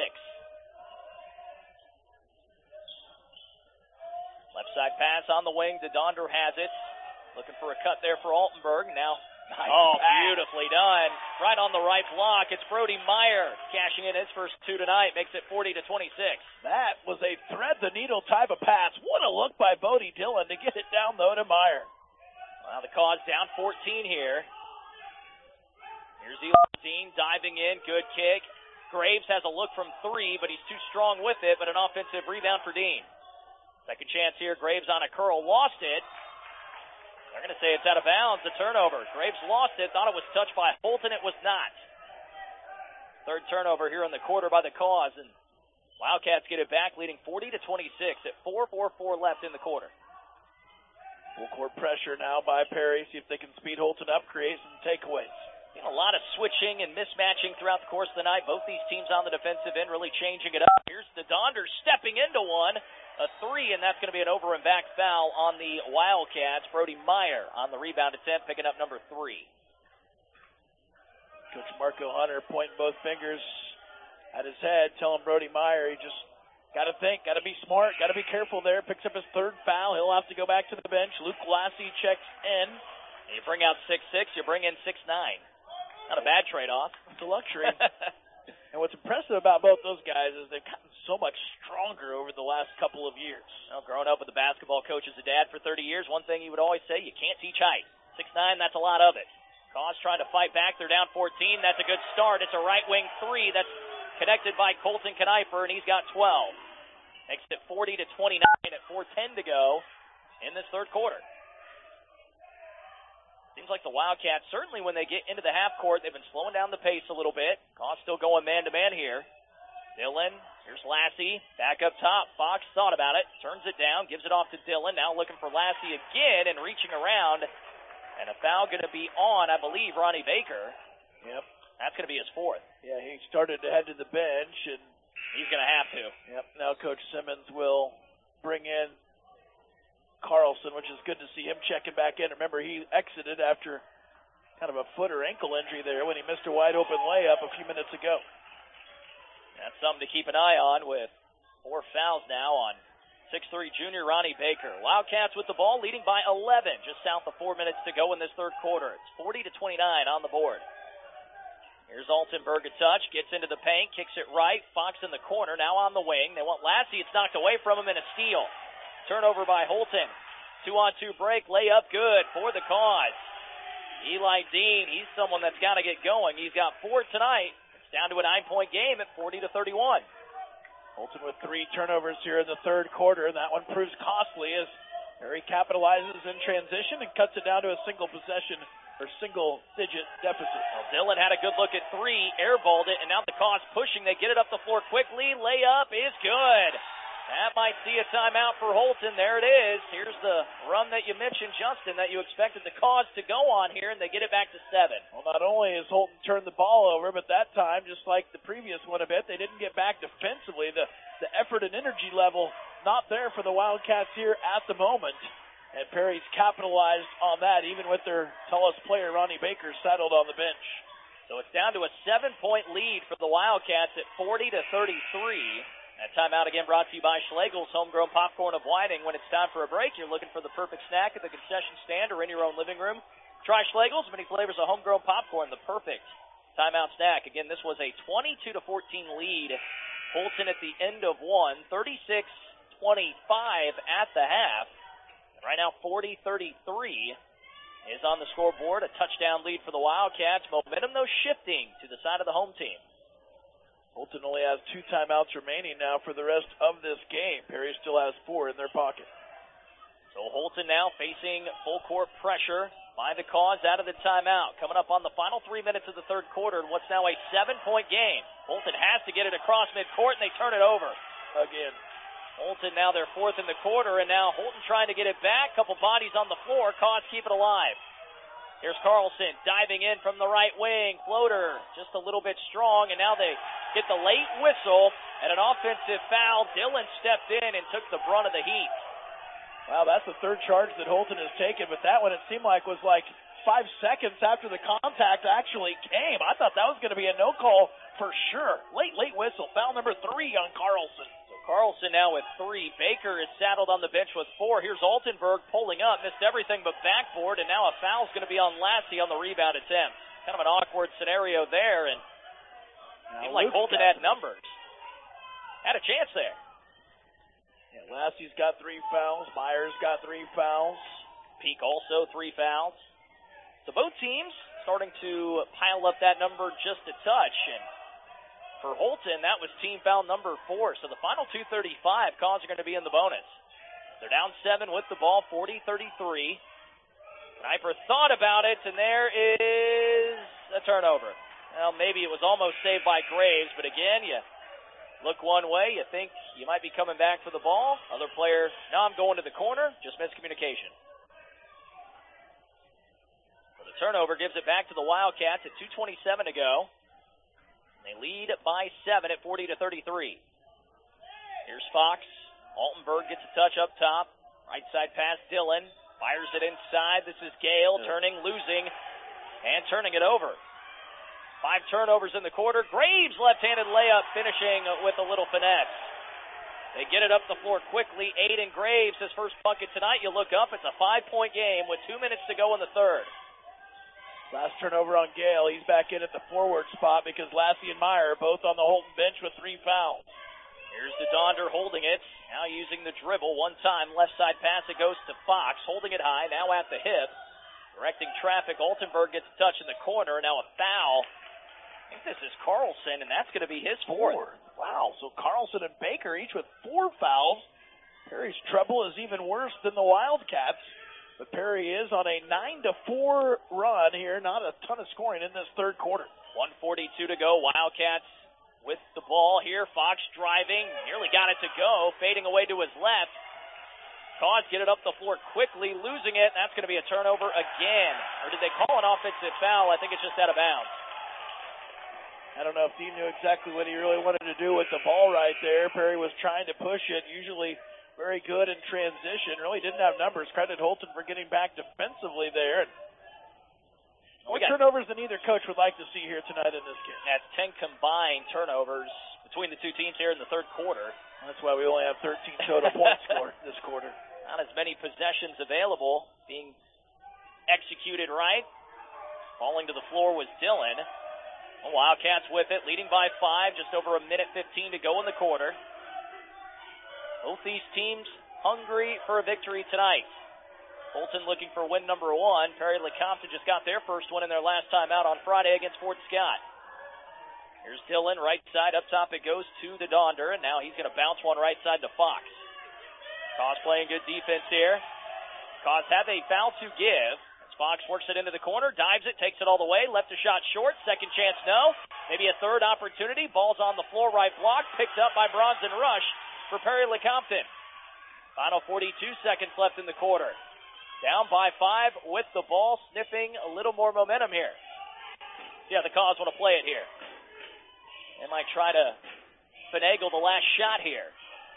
Left side pass on the wing. Donder has it. Looking for a cut there for Altenberg. Now, beautifully done. Right on the right block. It's Brody Meyer cashing in his first 2 tonight. Makes it 40-26. That was a thread-the-needle type of pass. What a look by Bodie Dillon to get it down, though, to Meyer. Well, the Cause down 14 here. Here's Eli Dean diving in. Good kick. Graves has a look from 3, but he's too strong with it, but an offensive rebound for Dean. Second chance here, Graves on a curl, lost it. They're going to say it's out of bounds, a turnover. Graves lost it, thought it was touched by Holton, it was not. Third turnover here in the quarter by the Cause, and Wildcats get it back, leading 40-26 at 4:44 left in the quarter. Full court pressure now by Perry, see if they can speed Holton up, create some takeaways. A lot of switching and mismatching throughout the course of the night. Both these teams on the defensive end really changing it up. Here's the Donders stepping into one. A 3, and that's going to be an over and back foul on the Wildcats. Brody Meyer on the rebound attempt, picking up number 3. Coach Marco Hunter pointing both fingers at his head, telling Brody Meyer he just got to think, got to be smart, got to be careful there. Picks up his third foul. He'll have to go back to the bench. Luke Lassie checks in. You bring out 6'6", you bring in 6'9". Not a bad trade-off. It's a luxury. And what's impressive about both those guys is they've gotten so much stronger over the last couple of years. Well, growing up with a basketball coach as a dad for 30 years, one thing he would always say, you can't teach height. 6'9", that's a lot of it. Cause trying to fight back. They're down 14. That's a good start. It's a right wing 3. That's connected by Colton Knifer, and he's got 12. Makes it 40-29 at 4:10 to go in this third quarter. Seems like the Wildcats, certainly when they get into the half court, they've been slowing down the pace a little bit. Cause still going man-to-man here. Dillon, here's Lassie, back up top. Fox thought about it, turns it down, gives it off to Dillon. Now looking for Lassie again and reaching around. And a foul going to be on, I believe, Ronnie Baker. Yep. That's going to be his 4th. Yeah, he started to head to the bench, and he's going to have to. Yep. Now Coach Simmons will bring in Carlson, which is good to see him checking back in. Remember, he exited after kind of a foot or ankle injury there when he missed a wide-open layup a few minutes ago. That's something to keep an eye on with 4 fouls now on 6'3" junior Ronnie Baker. Wildcats with the ball, leading by 11, just south of 4 minutes to go in this third quarter. It's 40-29 on the board. Here's Altenberg a touch, gets into the paint, kicks it right. Fox in the corner, now on the wing. They want Lassie. It's knocked away from him, and a steal. Turnover by Holton. 2-on-2 break, layup good for the Cause. Eli Dean, he's someone that's got to get going. He's got 4 tonight. It's down to a 9-point game at 40-31. Holton with 3 turnovers here in the third quarter, and that one proves costly as Perry capitalizes in transition and cuts it down to a single-digit deficit. Well, Dillon had a good look at 3, airballed it, and now the Cause pushing. They get it up the floor quickly. Layup is good. That might see a timeout for Holton. There it is. Here's the run that you mentioned, Justin, that you expected the Cause to go on here, and they get it back to 7. Well, not only has Holton turned the ball over, but that time, just like the previous one a bit, they didn't get back defensively. The effort and energy level not there for the Wildcats here at the moment. And Perry's capitalized on that, even with their tallest player, Ronnie Baker, saddled on the bench. So it's down to a 7-point lead for the Wildcats at 40-33. That timeout again brought to you by Schlegel's Homegrown Popcorn of Whiting. When it's time for a break, you're looking for the perfect snack at the concession stand or in your own living room. Try Schlegel's, many flavors of homegrown popcorn, the perfect timeout snack. Again, this was a 22-14 lead. Holton at the end of one, 36-25 at the half. And right now, 40-33 is on the scoreboard. A touchdown lead for the Wildcats. Momentum, though, shifting to the side of the home team. Holton only has 2 timeouts remaining now for the rest of this game. Perry still has 4 in their pocket. So Holton now facing full court pressure by the Cause out of the timeout. Coming up on the final 3 minutes of the third quarter in what's now a 7-point game. Holton has to get it across midcourt, and they turn it over again. Holton now their 4th in the quarter, and now Holton trying to get it back. Couple bodies on the floor. Cause keep it alive. Here's Carlson diving in from the right wing. Floater just a little bit strong, and now they get the late whistle and an offensive foul. Dillon stepped in and took the brunt of the heat. Wow, that's the third charge that Holton has taken, but that one it seemed like was like 5 seconds after the contact actually came. I thought that was going to be a no call for sure. Late whistle. Foul number 3 on Carlson. Carlson now with 3. Baker is saddled on the bench with 4. Here's Altenberg pulling up, missed everything but backboard, and now a foul's going to be on Lassie on the rebound attempt. Kind of an awkward scenario there, and seemed like Holton had numbers. Had a chance there. Yeah, Lassie's got 3 fouls. Myers got 3 fouls. Peak also 3 fouls. So both teams starting to pile up that number just a touch, and For Holton, that was team foul number 4. So the final 2:35 calls are going to be in the bonus. They're down 7 with the ball, 40-33. Kniper thought about it, and there is a turnover. Well, maybe it was almost saved by Graves, but again, you look one way, you think you might be coming back for the ball. Other player, no, I'm going to the corner. Just miscommunication. So the turnover gives it back to the Wildcats at 2:27 to go. They lead by 7 at 40-33. Here's Fox. Altenberg gets a touch up top. Right side pass, Dillon. Fires it inside. This is Gale turning, losing, and turning it over. 5 turnovers in the quarter. Graves left-handed layup finishing with a little finesse. They get it up the floor quickly. Aiden Graves, his first bucket tonight. You look up, it's a 5-point game with 2 minutes to go in the third. Last turnover on Gale. He's back in at the forward spot because Lassie and Meyer both on the Holton bench with 3 fouls. Here's the Donder holding it. Now using the dribble. One time, left side pass. It goes to Fox. Holding it high. Now at the hip. Directing traffic. Altenberg gets a touch in the corner. Now a foul. I think this is Carlson, and that's going to be his 4th. Wow. So Carlson and Baker each with 4 fouls. Perry's trouble is even worse than the Wildcats. But Perry is on a 9-4 run here. Not a ton of scoring in this third quarter. 1:42 to go. Wildcats with the ball here. Fox driving. Nearly got it to go. Fading away to his left. Cause get it up the floor quickly. Losing it. That's going to be a turnover again. Or did they call an offensive foul? I think it's just out of bounds. I don't know if Dean knew exactly what he really wanted to do with the ball right there. Perry was trying to push it. Usually very good in transition. Really didn't have numbers. Credit Holton for getting back defensively there. What turnovers than either coach would like to see here tonight in this game? That's 10 combined turnovers between the two teams here in the third quarter. That's why we only have 13 total points scored this quarter. Not as many possessions available being executed right. Falling to the floor was Dillon. The Wildcats with it, leading by 5, just over a minute 15 to go in the quarter. Both these teams hungry for a victory tonight. Holton looking for win number 1. Perry LeCompton just got their first one in their last time out on Friday against Fort Scott. Here's Dillon, right side, up top it goes to the Donder, and now he's going to bounce one right side to Fox. Cause playing good defense here. Cause have a foul to give. As Fox works it into the corner, dives it, takes it all the way, left a shot short, second chance no. Maybe a third opportunity, ball's on the floor, right block, picked up by Bronson Rush for Perry LeCompton. Final 42 seconds left in the quarter. Down by 5 with the ball, sniffing a little more momentum here. Yeah, the Cause want to play it here. They might try to finagle the last shot here.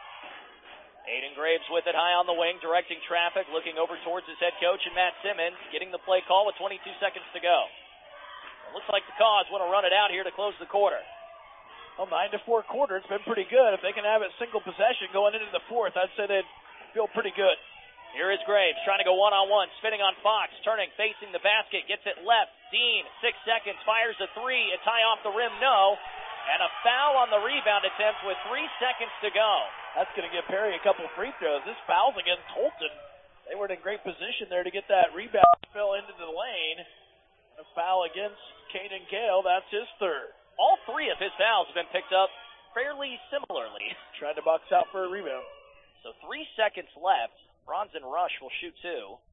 Aiden Graves with it high on the wing, directing traffic, looking over towards his head coach and Matt Simmons, getting the play call with 22 seconds to go. It looks like the Cause want to run it out here to close the quarter. Well, 9-4 quarter, it's been pretty good. If they can have it single possession going into the fourth, I'd say they'd feel pretty good. Here is Graves trying to go one-on-one, spinning on Fox, turning, facing the basket, gets it left. Dean, 6 seconds, fires a 3, a tie off the rim, no. And a foul on the rebound attempt with 3 seconds to go. That's going to give Perry a couple free throws. This foul's against Holton. They were in great position there to get that rebound, fell into the lane. A foul against Caden Gale, that's his 3rd. All 3 of his fouls have been picked up fairly similarly. Tried to box out for a rebound. So 3 seconds left. Bronson Rush will shoot 2.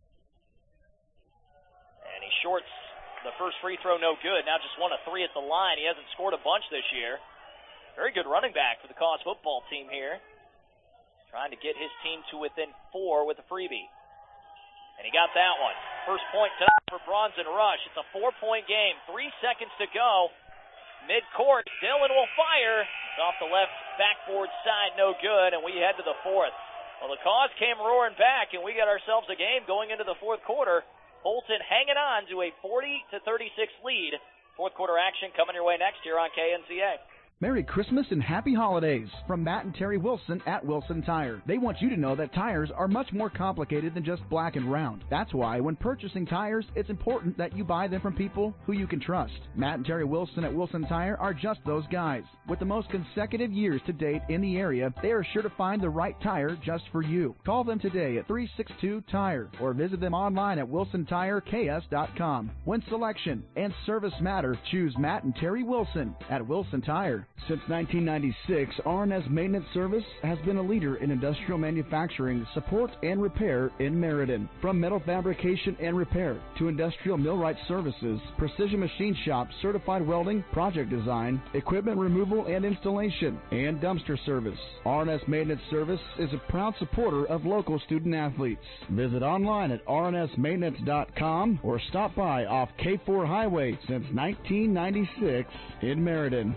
And he shorts the first free throw, no good. Now just 1 of 3 at the line. He hasn't scored a bunch this year. Very good running back for the Cause football team here. Trying to get his team to within 4 with a freebie. And he got that one. First point tonight for Bronson Rush. It's a 4-point game. 3 seconds to go. Mid-court, Dillon will fire. It's off the left backboard side, no good, and we head to the 4th. Well, the Cause came roaring back, and we got ourselves a game going into the 4th quarter. Holton hanging on to a 40-36 lead. 4th quarter action coming your way next here on KNCA. Merry Christmas and Happy Holidays from Matt and Terry Wilson at Wilson Tire. They want you to know that tires are much more complicated than just black and round. That's why when purchasing tires, it's important that you buy them from people who you can trust. Matt and Terry Wilson at Wilson Tire are just those guys. With the most consecutive years to date in the area, they are sure to find the right tire just for you. Call them today at 362-TIRE or visit them online at wilsontireks.com. When selection and service matter, choose Matt and Terry Wilson at Wilson Tire. repair. Since 1996, R&S Maintenance Service has been a leader in industrial manufacturing, support, and repair in Meriden. From metal fabrication and repair to industrial millwright services, precision machine shop, certified welding, project design, equipment removal and installation, and dumpster service. R&S Maintenance Service is a proud supporter of local student athletes. Visit online at rnsmaintenance.com or stop by off K4 Highway since 1996 in Meriden.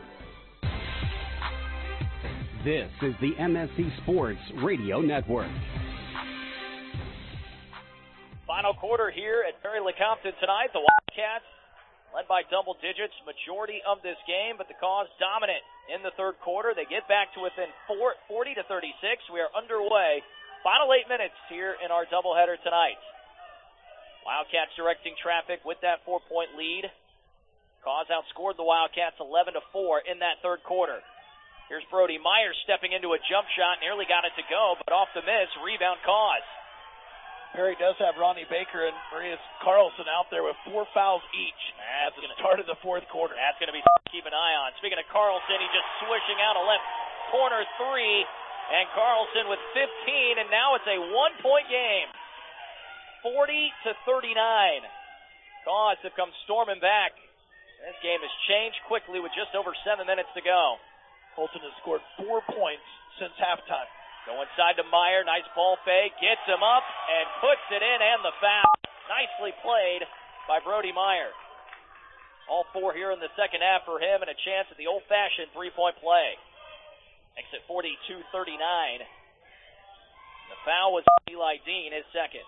This is the MSC Sports Radio Network. Final quarter here at Perry Lecompton tonight. The Wildcats led by double digits majority of this game, but the Cause dominant in the third quarter. They get back to within 40-36. We are underway. Final 8 minutes here in our doubleheader tonight. Wildcats directing traffic with that 4-point lead. Cause outscored the Wildcats 11-4 in that third quarter. Here's Brody Myers stepping into a jump shot, nearly got it to go, but off the miss, rebound Cause. Perry does have Ronnie Baker and Marius Carlson out there with 4 fouls each at the start of the fourth quarter. That's going to be to keep an eye on. Speaking of Carlson, he's just swishing out a left corner three, and Carlson with 15, and now it's a 1-point game. 40-39. Cause have come storming back. This game has changed quickly with just over 7 minutes to go. Holton has scored 4 points since halftime. Go inside to Meyer, nice ball fake, gets him up and puts it in, and the foul. Nicely played by Brody Meyer. All 4 here in the second half for him, and a chance at the old-fashioned 3-point play. Makes it 42-39. The foul was Eli Dean, his second.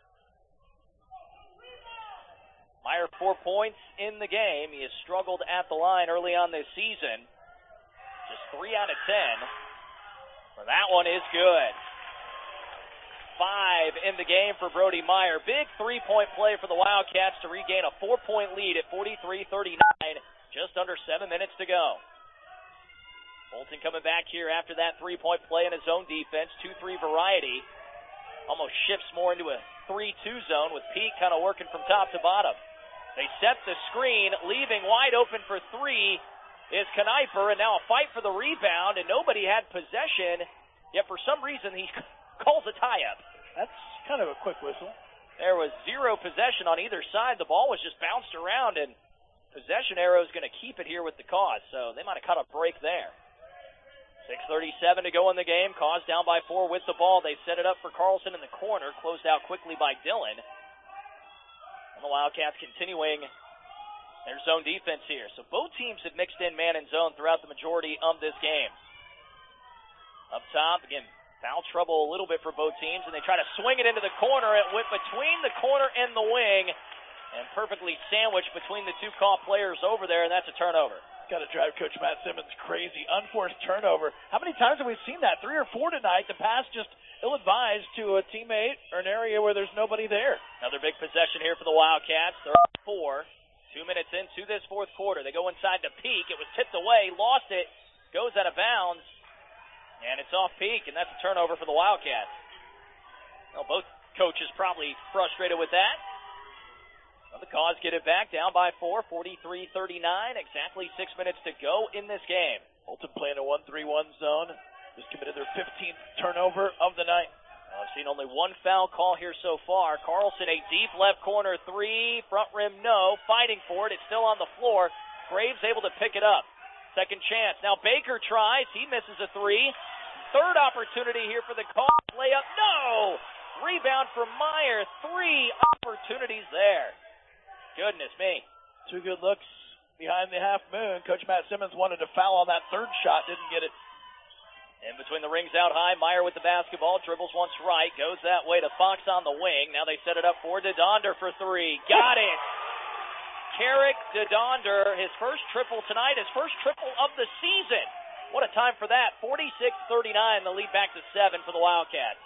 Meyer 4 points in the game. He has struggled at the line early on this season. Just 3 out of 10. Well, that one is good. 5 in the game for Brody Meyer. Big 3-point play for the Wildcats to regain a 4-point lead at 43-39. Just under 7 minutes to go. Holton coming back here after that 3-point play in his zone defense. 2-3 variety. Almost shifts more into a 3-2 zone with Pete kind of working from top to bottom. They set the screen, leaving wide open for 3 is Kniper, and now a fight for the rebound, and nobody had possession, yet for some reason he calls a tie-up. That's kind of a quick whistle. There was 0 possession on either side. The ball was just bounced around, and possession arrow is going to keep it here with the Cause, so they might have caught a break there. 6:37 to go in the game. Cause down by 4 with the ball. They set it up for Carlson in the corner, closed out quickly by Dillon. And the Wildcats continuing their zone defense here. So both teams have mixed in man and zone throughout the majority of this game. Up top, again, foul trouble a little bit for both teams, and they try to swing it into the corner. It went between the corner and the wing, and perfectly sandwiched between the 2 caught players over there, and that's a turnover. Got to drive Coach Matt Simmons crazy. Unforced turnover. How many times have we seen that? 3 or 4 tonight. The pass just ill-advised to a teammate or an area where there's nobody there. Another big possession here for the Wildcats. They're up 4. 2 minutes into this fourth quarter. They go inside to Peak. It was tipped away, lost it, goes out of bounds, and it's off Peak, and that's a turnover for the Wildcats. Well, both coaches probably frustrated with that. Well, the Cause get it back, down by 4, 43-39, exactly 6 minutes to go in this game. Holton playing a 1-3-1 zone. Just committed their 15th turnover of the night. I've seen only 1 foul call here so far. Carlson, a deep left corner 3, front rim no, fighting for it. It's still on the floor. Graves able to pick it up. Second chance. Now Baker tries. He misses a 3. Third opportunity here for the Cause. Layup, no! Rebound for Meyer. 3 opportunities there. Goodness me. 2 good looks behind the half moon. Coach Matt Simmons wanted to foul on that third shot. Didn't get it. In between the rings out high, Meyer with the basketball, dribbles once right, goes that way to Fox on the wing. Now they set it up for DeDonder for 3. Got it! Carrick DeDonder, his first triple tonight, his first triple of the season. What a time for that. 46-39, the lead back to 7 for the Wildcats.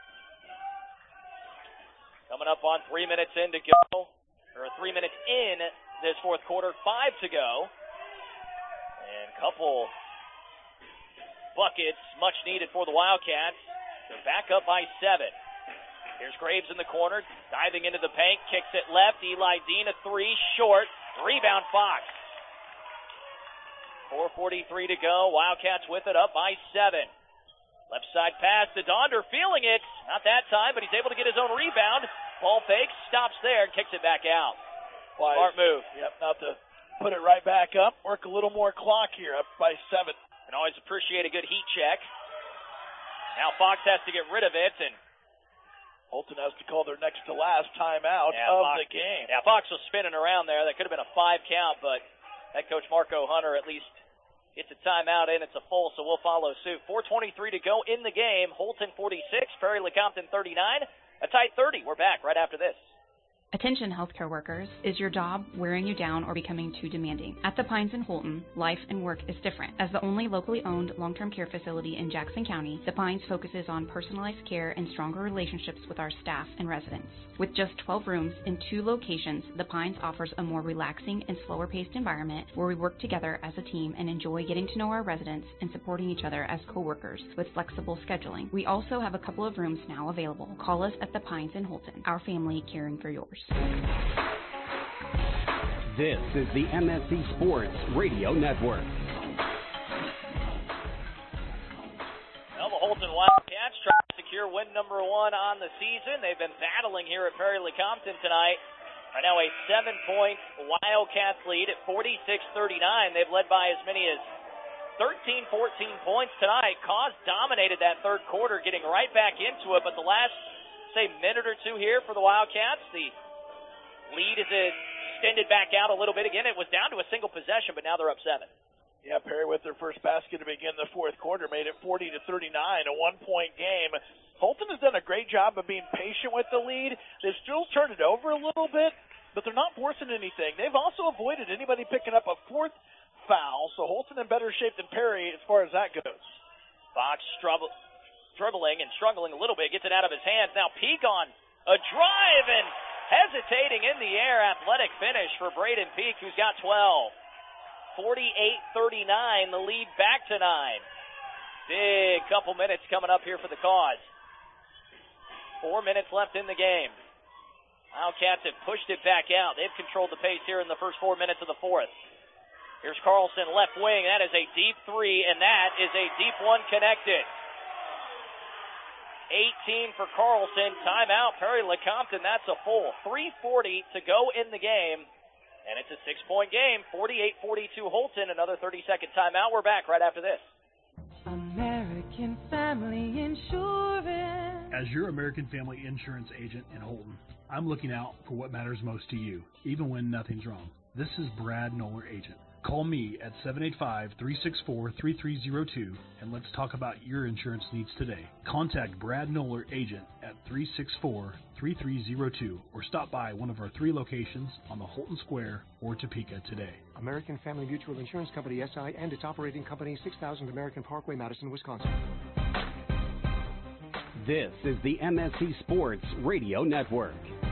Coming up on 3 minutes in to go, or 3 minutes in this fourth quarter, 5 to go. And a couple buckets, much needed for the Wildcats. They're back up by 7. Here's Graves in the corner, diving into the paint, kicks it left. Eli Dean, a 3, short. Rebound Fox. 4:43 to go. Wildcats with it, up by 7. Left side pass to Donder, feeling it. Not that time, but he's able to get his own rebound. Ball fakes, stops there, and kicks it back out. Smart move. Yep, now to put it right back up, work a little more clock here, up by 7. And always appreciate a good heat check. Now Fox has to get rid of it, and Holton has to call their next to last timeout of the game. Yeah, Fox was spinning around there. That could have been a 5 count, but head coach Marco Hunter at least gets a timeout in. It's a full, so we'll follow suit. 4:23 to go in the game. Holton 46, Perry Lecompton 39. A tight 30. We're back right after this. Attention healthcare workers, is your job wearing you down or becoming too demanding? At the Pines in Holton, life and work is different. As the only locally owned long-term care facility in Jackson County, the Pines focuses on personalized care and stronger relationships with our staff and residents. With just 12 rooms in 2 locations, the Pines offers a more relaxing and slower-paced environment where we work together as a team and enjoy getting to know our residents and supporting each other as co-workers with flexible scheduling. We also have a couple of rooms now available. Call us at the Pines in Holton, our family caring for yours. This is the MSC Sports Radio Network. Well, the Holton Wildcats try to secure win number 1 on the season. They've been battling here at Perry Lecompton tonight. Right now a 7-point Wildcats lead at 46-39. They've led by as many as 13, 14 points tonight. Cause dominated that third quarter, getting right back into it, but the last, say, minute or two here for the Wildcats, the lead is extended back out a little bit. Again, it was down to a single possession, but now they're up 7. Yeah, Perry with their first basket to begin the fourth quarter made it 40-39, a 1-point game. Holton has done a great job of being patient with the lead. They've still turned it over a little bit, but they're not forcing anything. They've also avoided anybody picking up a 4th foul, so Holton in better shape than Perry as far as that goes. Fox dribbling and struggling a little bit, gets it out of his hands. Now Peak on a drive and hesitating in the air, athletic finish for Braden Peak, who's got 12. 48-39, the lead back to 9. Big couple minutes coming up here for the Cause. 4 minutes left in the game. Wildcats have pushed it back out. They've controlled the pace here in the first 4 minutes of the fourth. Here's Carlson, left wing. That is a deep 3, and that is a deep one connected. 18 for Carlson. Timeout, Perry Lecompton. That's a full. 3:40 to go in the game. And it's a 6-point game. 48-42 Holton. Another 30-second timeout. We're back right after this. American Family Insurance. As your American Family Insurance agent in Holton, I'm looking out for what matters most to you, even when nothing's wrong. This is Brad Noller, agent. Call me at 785-364-3302 and let's talk about your insurance needs today. Contact Brad Noller, agent at 364-3302 or stop by one of our 3 locations on the Holton Square or Topeka today. American Family Mutual Insurance Company, SI, and its operating company, 6000 American Parkway, Madison, Wisconsin. This is the MSC Sports Radio Network.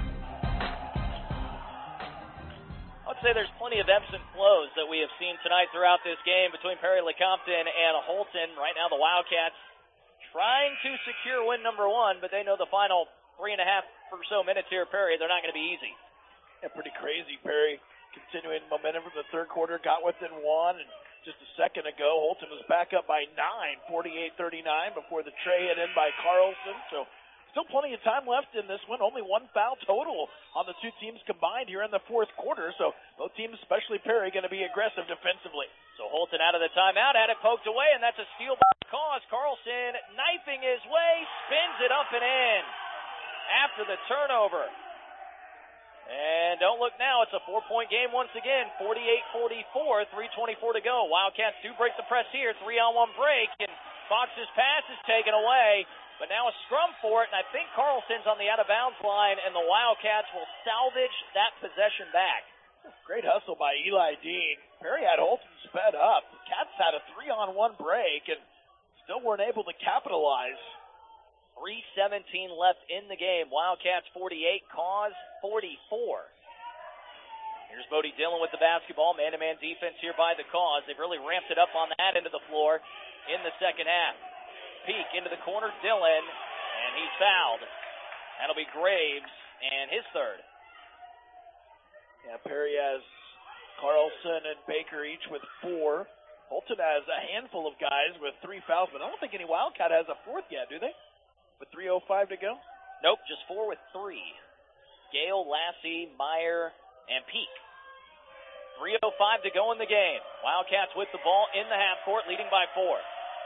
I'd say there's plenty of ebbs and flows that we have seen tonight throughout this game between Perry Lecompton and Holton. Right now the Wildcats trying to secure win number 1, but they know the final 3.5 or so minutes here at Perry, they're not going to be easy. Yeah, pretty crazy. Perry continuing momentum from the third quarter, got within 1, and just a second ago Holton was back up by 9, 48-39 before the tray hit in by Carlson. So still plenty of time left in this one. Only 1 foul total on the 2 teams combined here in the fourth quarter. So both teams, especially Perry, going to be aggressive defensively. So Holton out of the timeout, had it poked away, and that's a steal by the Cause. Carlson knifing his way, spins it up and in after the turnover. And don't look now, it's a 4-point game once again, 48-44, 3:24 to go. Wildcats do break the press here, 3-on-1 break, and Fox's pass is taken away. But now a scrum for it, and I think Carlson's on the out-of-bounds line, and the Wildcats will salvage that possession back. Great hustle by Eli Dean. Perry had Holton sped up. The Cats had a 3-on-1 break and still weren't able to capitalize. 3:17 left in the game. Wildcats 48, Cause 44. Here's Bodie Dillon with the basketball. Man-to-man defense here by the Cause. They've really ramped it up on that end of the floor in the second half. Peak into the corner, Dillon, and he's fouled. That'll be Graves, and his third. Yeah, Perry has Carlson and Baker each with 4. Holton has a handful of guys with 3 fouls, but I don't think any Wildcat has a fourth yet, do they? With 3:05 to go? Nope, just 4 with 3. Gale, Lassie, Meyer, and Peak. 3:05 to go in the game. Wildcats with the ball in the half court, leading by 4.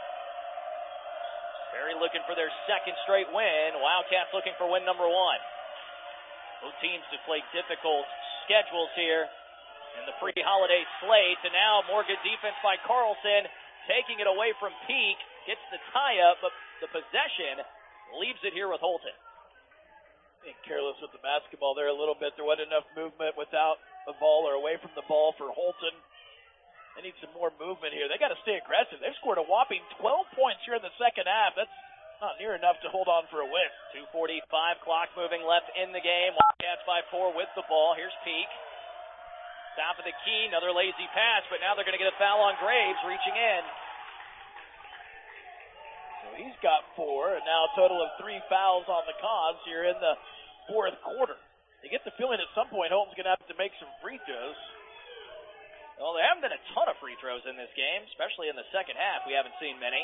Perry looking for their second straight win. Wildcats looking for win number 1. Both teams have played difficult schedules here in the pre-holiday slate. And now more good defense by Carlson, taking it away from Peak. Gets the tie-up, but the possession leaves it here with Holton. Being careless with the basketball there a little bit. There wasn't enough movement without the ball or away from the ball for Holton. They need some more movement here. They got to stay aggressive. They've scored a whopping 12 points here in the second half. That's not near enough to hold on for a win. 2:45 clock moving left in the game. Wildcats by 4 with the ball. Here's Peak. Top of the key, another lazy pass, but now they're going to get a foul on Graves, reaching in. So he's got 4, and now a total of 3 fouls on the Cause here in the fourth quarter. You get the feeling at some point Holton's going to have to make some free throws. Well, there haven't been a ton of free throws in this game, especially in the second half. We haven't seen many.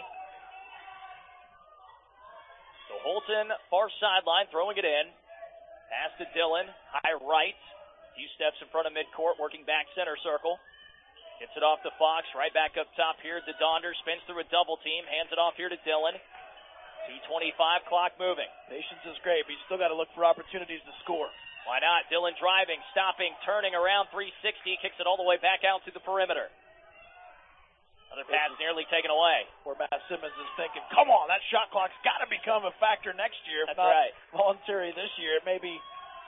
So Holton, far sideline, throwing it in. Pass to Dillon, high right. Few steps in front of midcourt, working back center circle. Gets it off to Fox, right back up top here to Donder. Spins through a double team, hands it off here to Dillon. 2:25 clock moving. Patience is great, but you still got to look for opportunities to score. Why not? Dillon driving, stopping, turning around 360, kicks it all the way back out to the perimeter. Another pass nearly taken away. Where Matt Simmons is thinking, come on, that shot clock's got to become a factor next year. That's not right. Voluntary this year. It may be.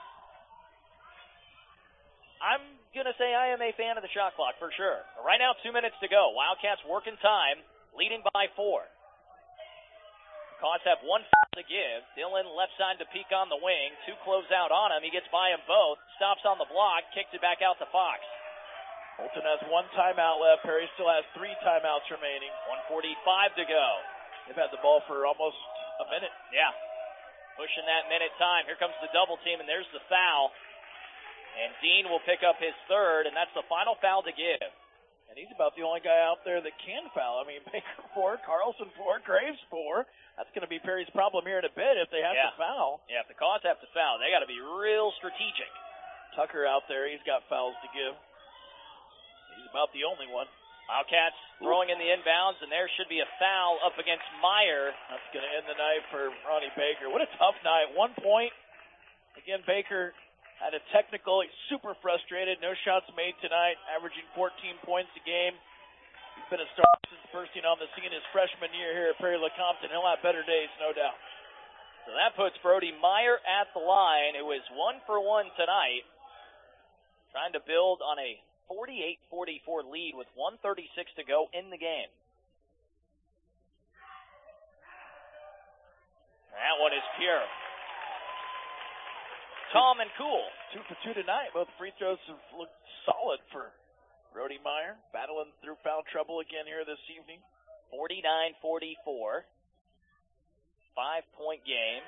I'm going to say I am a fan of the shot clock for sure. But right now, 2 minutes to go. Wildcats working time, leading by 4. Cause have 1 foul to give. Dillon left side to Peak on the wing. 2 close out on him. He gets by them both. Stops on the block. Kicks it back out to Fox. Holton has 1 timeout left. Perry still has 3 timeouts remaining. 1:45 to go. They've had the ball for almost a minute. Yeah. Pushing that minute time. Here comes the double team, and there's the foul. And Dean will pick up his 3rd, and that's the final foul to give. And he's about the only guy out there that can foul. I mean, Baker 4, Carlson 4, Graves 4. That's going to be Perry's problem here in a bit if they have to foul. Yeah, if the Cause have to foul, they got to be real strategic. Tucker out there, he's got fouls to give. He's about the only one. Wildcats throwing in the inbounds, and there should be a foul up against Meyer. That's going to end the night for Ronnie Baker. What a tough night. 1 point. Again, Baker had a technical. He's super frustrated. No shots made tonight, averaging 14 points a game. He's been a starter since bursting on the scene his freshman year here at Perry Lecompton. He'll have better days, no doubt. So that puts Brody Meyer at the line, who is 1 for 1 tonight, trying to build on a 48-44 lead with 1:36 to go in the game. That one is pure. Calm and cool. 2 for 2 tonight. Both free throws have looked solid for Brody Meyer. Battling through foul trouble again here this evening. 49-44. 5-point game.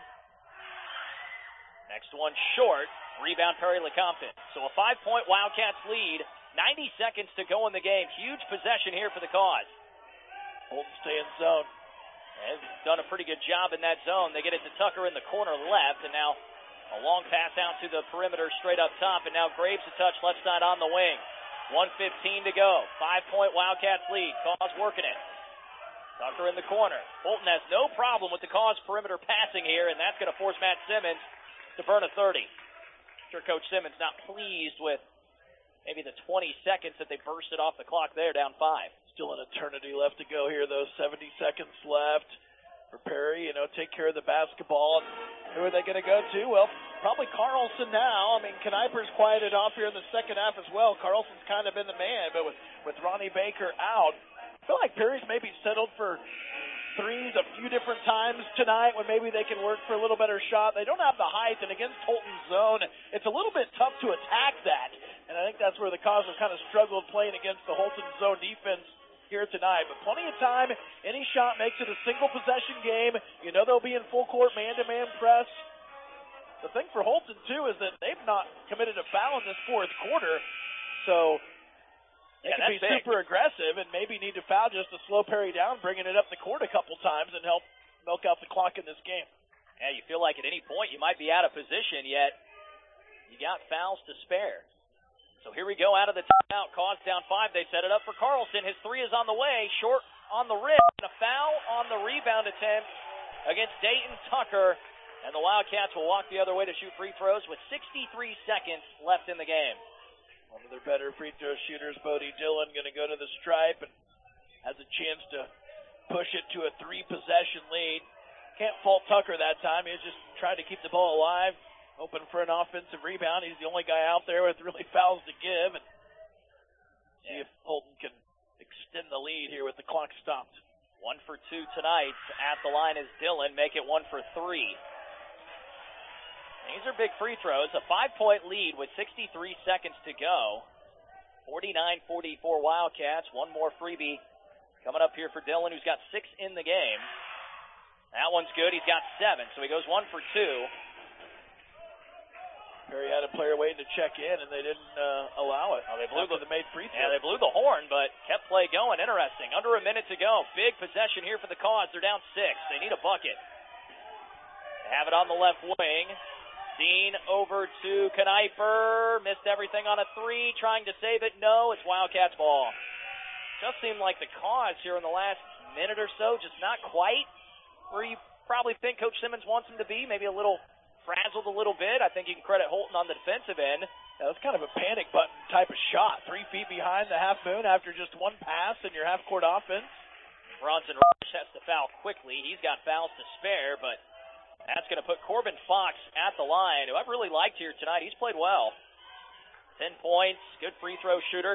Next one short. Rebound Perry Lecompton. So a 5-point Wildcats lead. 90 seconds to go in the game. Huge possession here for the Cause. Holton stay in zone. They've done a pretty good job in that zone. They get it to Tucker in the corner left, and now a long pass out to the perimeter straight up top, and now Graves a touch left side on the wing. 1:15 to go. 5-point Wildcats lead. Cause working it. Tucker in the corner. Holton has no problem with the Cause perimeter passing here, and that's going to force Matt Simmons to burn a 30. I'm sure Coach Simmons not pleased with maybe the 20 seconds that they bursted off the clock there, down 5. Still an eternity left to go here, though. 70 seconds left for Perry. Take care of the basketball. Who are they going to go to? Well, probably Carlson now. I mean, Kniper's quieted off here in the second half as well. Carlson's kind of been the man, but with Ronnie Baker out, I feel like Perry's maybe settled for threes a few different times tonight when maybe they can work for a little better shot. They don't have the height, and against Holton's zone, it's a little bit tough to attack that. And I think that's where the Cause have kind of struggled playing against the Holton zone defense here tonight. But plenty of time. Any shot makes it a single possession game. They'll be in full court man-to-man press. The thing for Holton, too, is that they've not committed a foul in this fourth quarter. So They can be super aggressive and maybe need to foul just to slow Perry down, bringing it up the court a couple times and help milk out the clock in this game. Yeah, you feel like at any point you might be out of position, yet you got fouls to spare. So here we go out of the timeout. Cause down 5. They set it up for Carlson. His three is on the way, short on the rim, and a foul on the rebound attempt against Dayton Tucker. And the Wildcats will walk the other way to shoot free throws with 63 seconds left in the game. One of their better free throw shooters, Bodie Dillon, going to go to the stripe and has a chance to push it to a 3-possession lead. Can't fault Tucker that time. He was just trying to keep the ball alive, hoping for an offensive rebound. He's the only guy out there with really fouls to give. And see if Holton can extend the lead here with the clock stopped. 1 for 2 tonight. At the line is Dillon. Make it 1 for 3. These are big free throws. A 5-point lead with 63 seconds to go. 49-44 Wildcats. One more freebie coming up here for Dillon, who's got 6 in the game. That one's good. He's got 7, so he goes 1 for 2. Perry had a player waiting to check in, and they didn't allow it. Oh, they blew the made free throw. Yeah, they blew the horn, but kept play going. Interesting. Under a minute to go. Big possession here for the Cause. They're down 6. They need a bucket. They have it on the left wing. Dean over to Kniper. Missed everything on a 3. Trying to save it. No, it's Wildcats ball. Just seemed like the Cause here in the last minute or so, just not quite where you probably think Coach Simmons wants him to be. Maybe a little frazzled a little bit. I think you can credit Holton on the defensive end. That was kind of a panic button type of shot. 3 feet behind the half moon after just one pass in your half-court offense. Bronson Rush has to foul quickly. He's got fouls to spare, but that's going to put Corbin Fox at the line, who I've really liked here tonight. He's played well. 10 points, good free throw shooter.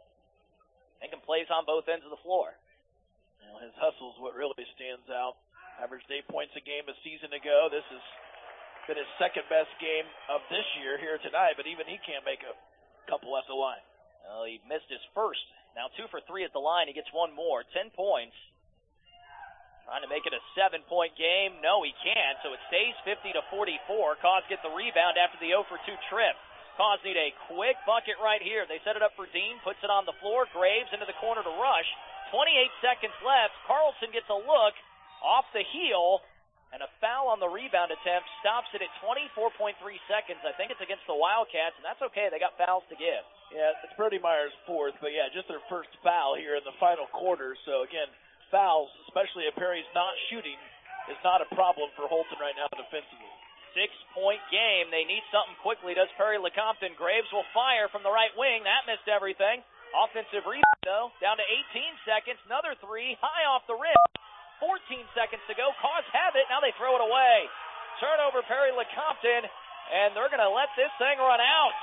Making plays on both ends of the floor. Well, his hustle is what really stands out. Averaged 8 points a game a season ago. This has been his second-best game of this year here tonight, but even he can't make a couple at the line. Well, he missed his first. Now 2 for 3 at the line. He gets one more. 10 points. Trying to make it a 7-point game. No, he can't, so it stays 50-44. Cause get the rebound after the 0 for 2 trip. Cause need a quick bucket right here. They set it up for Dean, puts it on the floor. Graves into the corner to Rush. 28 seconds left. Carlson gets a look off the heel, and a foul on the rebound attempt stops it at 24.3 seconds. I think it's against the Wildcats, and that's okay. They got fouls to give. Yeah, it's Brody Meyer's 4th, but yeah, just their first foul here in the final quarter. So again, fouls, especially if Perry's not shooting, is not a problem for Holton right now defensively. 6-point game. They need something quickly, does Perry Lecompton. Graves will fire from the right wing. That missed everything. Offensive rebound, though. Down to 18 seconds. Another 3. High off the rim. 14 seconds to go. Cause have it. Now they throw it away. Turnover, Perry Lecompton, and they're going to let this thing run out.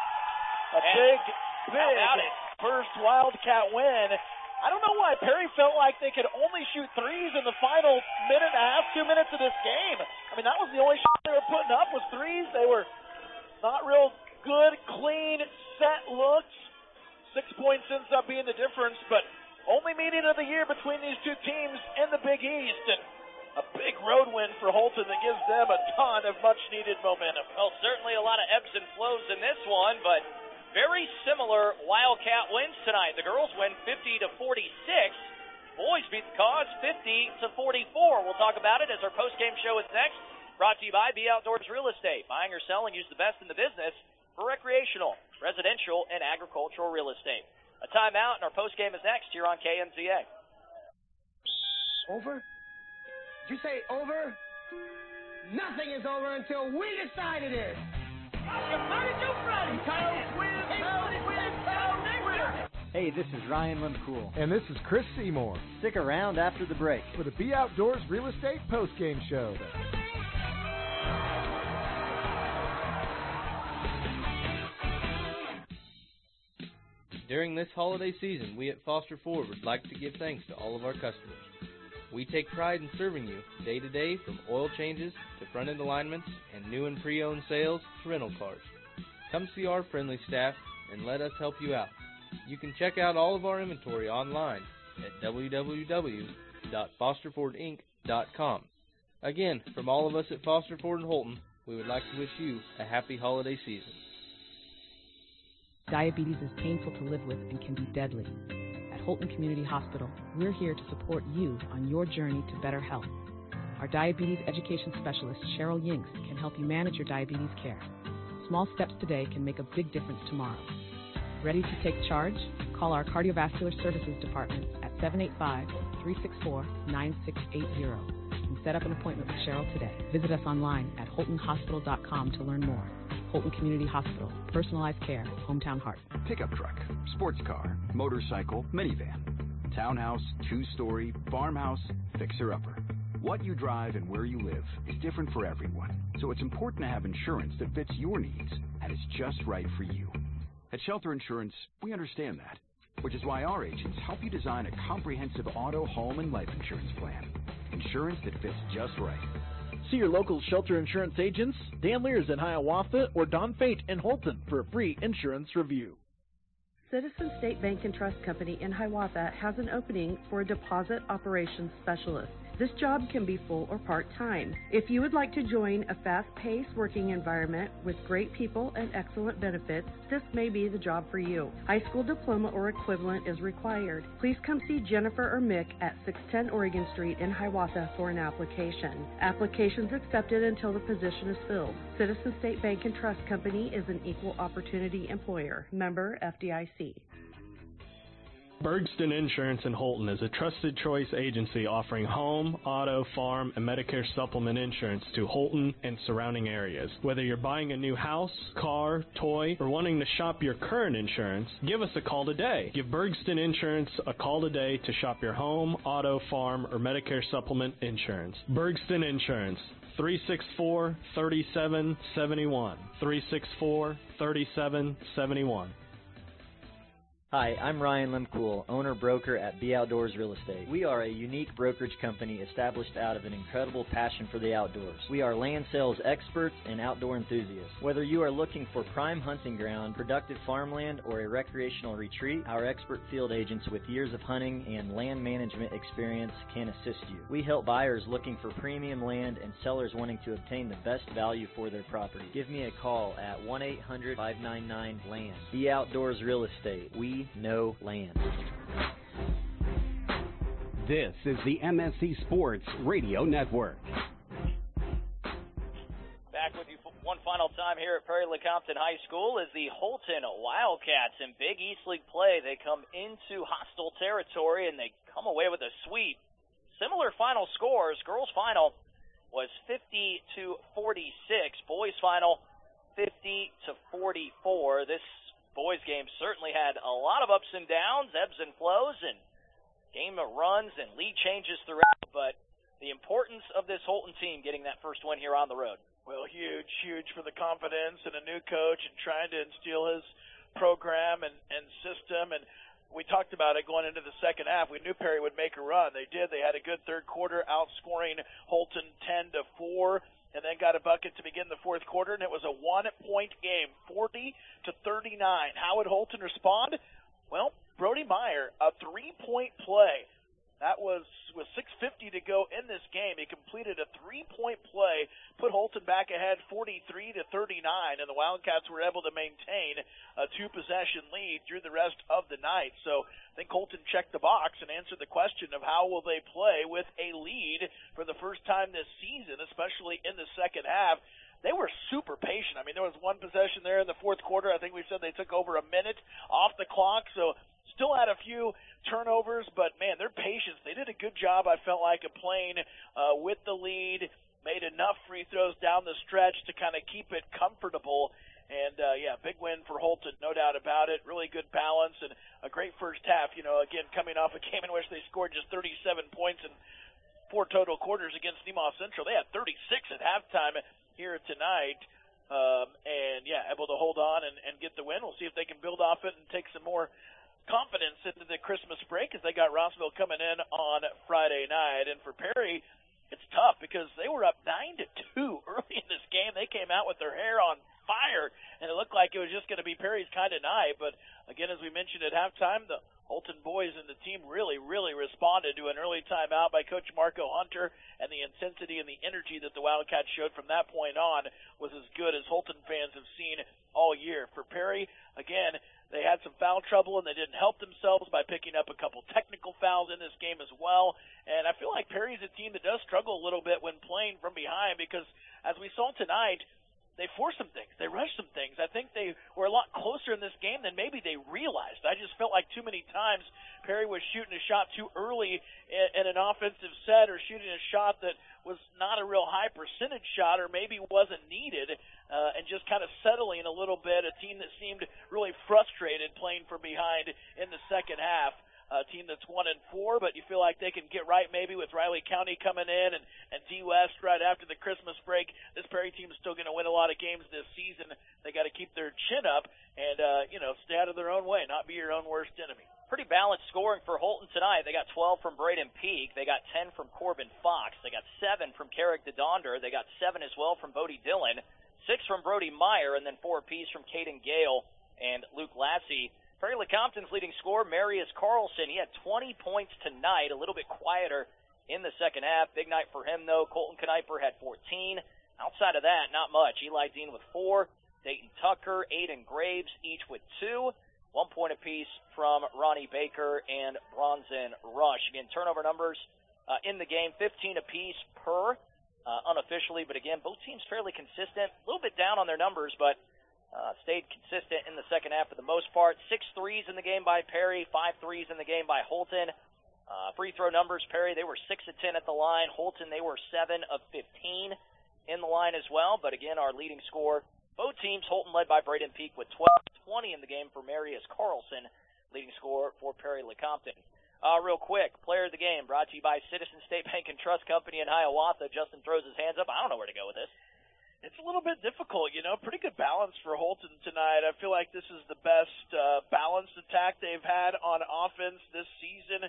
A big first Wildcat win. I don't know why Perry felt like they could only shoot threes in the final minute and a half, 2 minutes of this game. I mean, that was the only shot they were putting up was threes. They were not real good, clean, set looks. 6 points ends up being the difference, but only meeting of the year between these two teams in the Big East. And a big road win for Holton that gives them a ton of much-needed momentum. Well, certainly a lot of ebbs and flows in this one, but very similar Wildcat wins tonight. The girls win 50-46. Boys beat the Cause 50-44. We'll talk about it as our post-game show is next. Brought to you by B Outdoors Real Estate. Buying or selling, use the best in the business for recreational, residential, and agricultural real estate. A timeout, and our post-game is next here on KNZA. Over? Did you say over? Nothing is over until we decide it is. Hey, this is Ryan Lemcool. And this is Chris Seymour. Stick around after the break for the B Outdoors Real Estate Postgame Show. During this holiday season, we at Foster Ford would like to give thanks to all of our customers. We take pride in serving you day to day, from oil changes to front-end alignments and new and pre-owned sales to rental cars. Come see our friendly staff and let us help you out. You can check out all of our inventory online at www.fosterfordinc.com. Again, from all of us at Foster Ford and Holton, we would like to wish you a happy holiday season. Diabetes is painful to live with and can be deadly. At Holton Community Hospital, we're here to support you on your journey to better health. Our diabetes education specialist, Cheryl Yinks, can help you manage your diabetes care. Small steps today can make a big difference tomorrow. Ready to take charge? Call our Cardiovascular Services Department at 785-364-9680 and set up an appointment with Cheryl today. Visit us online at holtonhospital.com to learn more. Holton Community Hospital. Personalized care. Hometown heart. Pickup truck, sports car, motorcycle, minivan, townhouse, two-story, farmhouse, fixer-upper. What you drive and where you live is different for everyone, so it's important to have insurance that fits your needs and is just right for you. At Shelter Insurance, we understand that, which is why our agents help you design a comprehensive auto, home, and life insurance plan. Insurance that fits just right. See your local Shelter Insurance agents, Dan Lears in Hiawatha or Don Fate in Holton for a free insurance review. Citizen State Bank and Trust Company in Hiawatha has an opening for a deposit operations specialist. This job can be full or part-time. If you would like to join a fast-paced working environment with great people and excellent benefits, this may be the job for you. High school diploma or equivalent is required. Please come see Jennifer or Mick at 610 Oregon Street in Hiawatha for an application. Applications accepted until the position is filled. Citizen State Bank and Trust Company is an equal opportunity employer. Member FDIC. Bergston Insurance in Holton is a trusted choice agency offering home, auto, farm, and Medicare supplement insurance to Holton and surrounding areas. Whether you're buying a new house, car, toy, or wanting to shop your current insurance, give us a call today. Give Bergston Insurance a call today to shop your home, auto, farm, or Medicare supplement insurance. Bergston Insurance, 364-3771. 364-3771. Hi, I'm Ryan Lemcool, owner-broker at B Outdoors Real Estate. We are a unique brokerage company established out of an incredible passion for the outdoors. We are land sales experts and outdoor enthusiasts. Whether you are looking for prime hunting ground, productive farmland, or a recreational retreat, our expert field agents with years of hunting and land management experience can assist you. We help buyers looking for premium land and sellers wanting to obtain the best value for their property. Give me a call at 1-800-599-LAND. B Outdoors Real Estate. We know land. This is the MSC Sports Radio Network. Back with you one final time here at Prairie Lecompton High School is the Holton Wildcats in Big East League play. They come into hostile territory and they come away with a sweep. Similar final scores. Girls' final was 50-46. Boys' final 50-44. This boys game certainly had a lot of ups and downs, ebbs and flows, and game runs and lead changes throughout, but the importance of this Holton team getting that first win here on the road. Well, huge for the confidence and a new coach and trying to instill his program and system. And we talked about it going into the second half. We knew Perry would make a run. They did. They had a good third quarter, outscoring Holton 10-4. And then got a bucket to begin the fourth quarter, and it was a one-point game, 40-39. How would Holton respond? Well, Brody Meyer, a three-point play. That was with 6:50 to go in this game. He completed a three-point play, put Holton back ahead 43-39, and the Wildcats were able to maintain a two-possession lead through the rest of the night. So I think Holton checked the box and answered the question of how will they play with a lead for the first time this season, especially in the second half. They were super patient. I mean, there was one possession there in the fourth quarter. I think we said they took over a minute off the clock, so still had a few turnovers, but, man, their patience. They did a good job, I felt like, of playing with the lead, made enough free throws down the stretch to kind of keep it comfortable. And, big win for Holton, no doubt about it. Really good balance and a great first half. You know, again, coming off a game in which they scored just 37 points in 4 total quarters against Nemaw Central. They had 36 at halftime here tonight. Able to hold on and get the win. We'll see if they can build off it and take some more confidence into the Christmas break as they got Rossville coming in on Friday night. And for Perry, it's tough because they were up 9-2 early in this game. They came out with their hair on fire, and it looked like it was just going to be Perry's kind of night. But, again, as we mentioned at halftime, the Holton boys and the team really responded to an early timeout by Coach Marco Hunter, and the intensity and the energy that the Wildcats showed from that point on was as good as Holton fans have seen all year. For Perry, again, They had some foul trouble, and they didn't help themselves by picking up a couple technical fouls in this game as well. And I feel like Perry's a team that does struggle a little bit when playing from behind because, as we saw tonight, they forced some things. They rushed some things. I think they were a lot closer in this game than maybe they realized. I just felt like too many times Perry was shooting a shot too early in an offensive set or shooting a shot that was not a real high percentage shot or maybe wasn't needed and just kind of settling a little bit, a team that seemed really frustrated playing from behind in the second half. A team that's 1-4, but you feel like they can get right maybe with Riley County coming in and D West right after the Christmas break. This Perry team is still going to win a lot of games this season. They got to keep their chin up and, stay out of their own way, not be your own worst enemy. Pretty balanced scoring for Holton tonight. They got 12 from Braden Peak. They got 10 from Corbin Fox. They got 7 from Carrick DeDonder. They got 7 as well from Bodie Dillon, 6 from Brody Meyer, and then 4 apiece from Caden Gale and Luke Lassie. Perry Lecompton's leading scorer, Marius Carlson, he had 20 points tonight, a little bit quieter in the second half. Big night for him, though. Colton Kniper had 14. Outside of that, not much. Eli Dean with 4. Dayton Tucker, Aiden Graves, each with 2. 1 point apiece from Ronnie Baker and Bronson Rush. Again, turnover numbers in the game, 15 apiece per unofficially. But, again, both teams fairly consistent. A little bit down on their numbers, but stayed consistent in the second half for the most part. 6 threes in the game by Perry, 5 threes in the game by Holton. Free throw numbers, Perry, they were 6 of 10 at the line. Holton, they were 7 of 15 in the line as well. But again, our leading scorer, both teams, Holton led by Braden Peak with 12-20 in the game for Marius Carlson, leading scorer for Perry Lecompton. Real quick, player of the game brought to you by Citizen State Bank and Trust Company in Hiawatha. Justin throws his hands up. I don't know where to go with this. It's a little bit difficult, Pretty good balance for Holton tonight. I feel like this is the best balanced attack they've had on offense this season.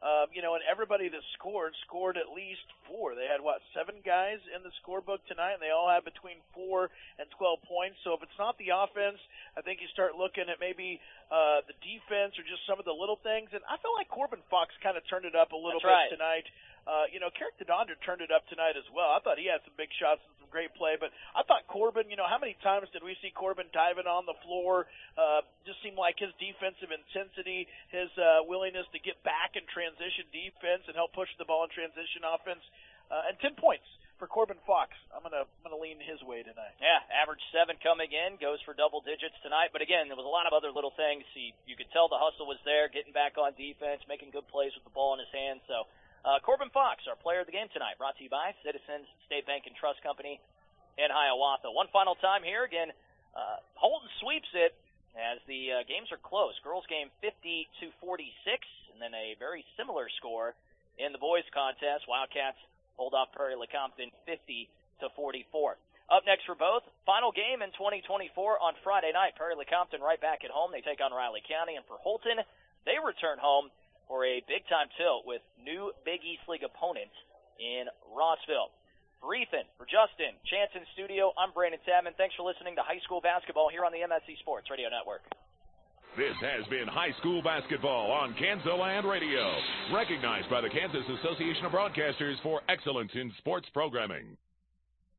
And everybody that scored at least 4. They had, 7 guys in the scorebook tonight, and they all had between 4 and 12 points. So if it's not the offense, I think you start looking at maybe the defense or just some of the little things. And I feel like Corbin Fox kind of turned it up a little bit tonight. Carrick DeDonder turned it up tonight as well. I thought he had some big shots and some great play, but I thought Corbin, how many times did we see Corbin diving on the floor? Just seemed like his defensive intensity, his willingness to get back and transition defense and help push the ball in transition offense. And 10 points for Corbin Fox. I'm gonna lean his way tonight. Yeah, average 7 coming in, goes for double digits tonight. But again, there was a lot of other little things. You could tell the hustle was there, getting back on defense, making good plays with the ball in his hands. So Corbin Fox, our player of the game tonight, brought to you by Citizens State Bank and Trust Company in Hiawatha. One final time here. Again, Holton sweeps it as the games are close. Girls game 50-46, and then a very similar score in the boys contest. Wildcats hold off Perry Lecompton 50-44. Up next for both, final game in 2024 on Friday night. Perry Lecompton right back at home. They take on Riley County, and for Holton, they return home for a big-time tilt with new Big East League opponents in Rossville. For Ethan, for Justin, Chance in studio, I'm Brandon Tadman. Thanks for listening to High School Basketball here on the MSC Sports Radio Network. This has been High School Basketball on Kansaland Radio, recognized by the Kansas Association of Broadcasters for excellence in sports programming.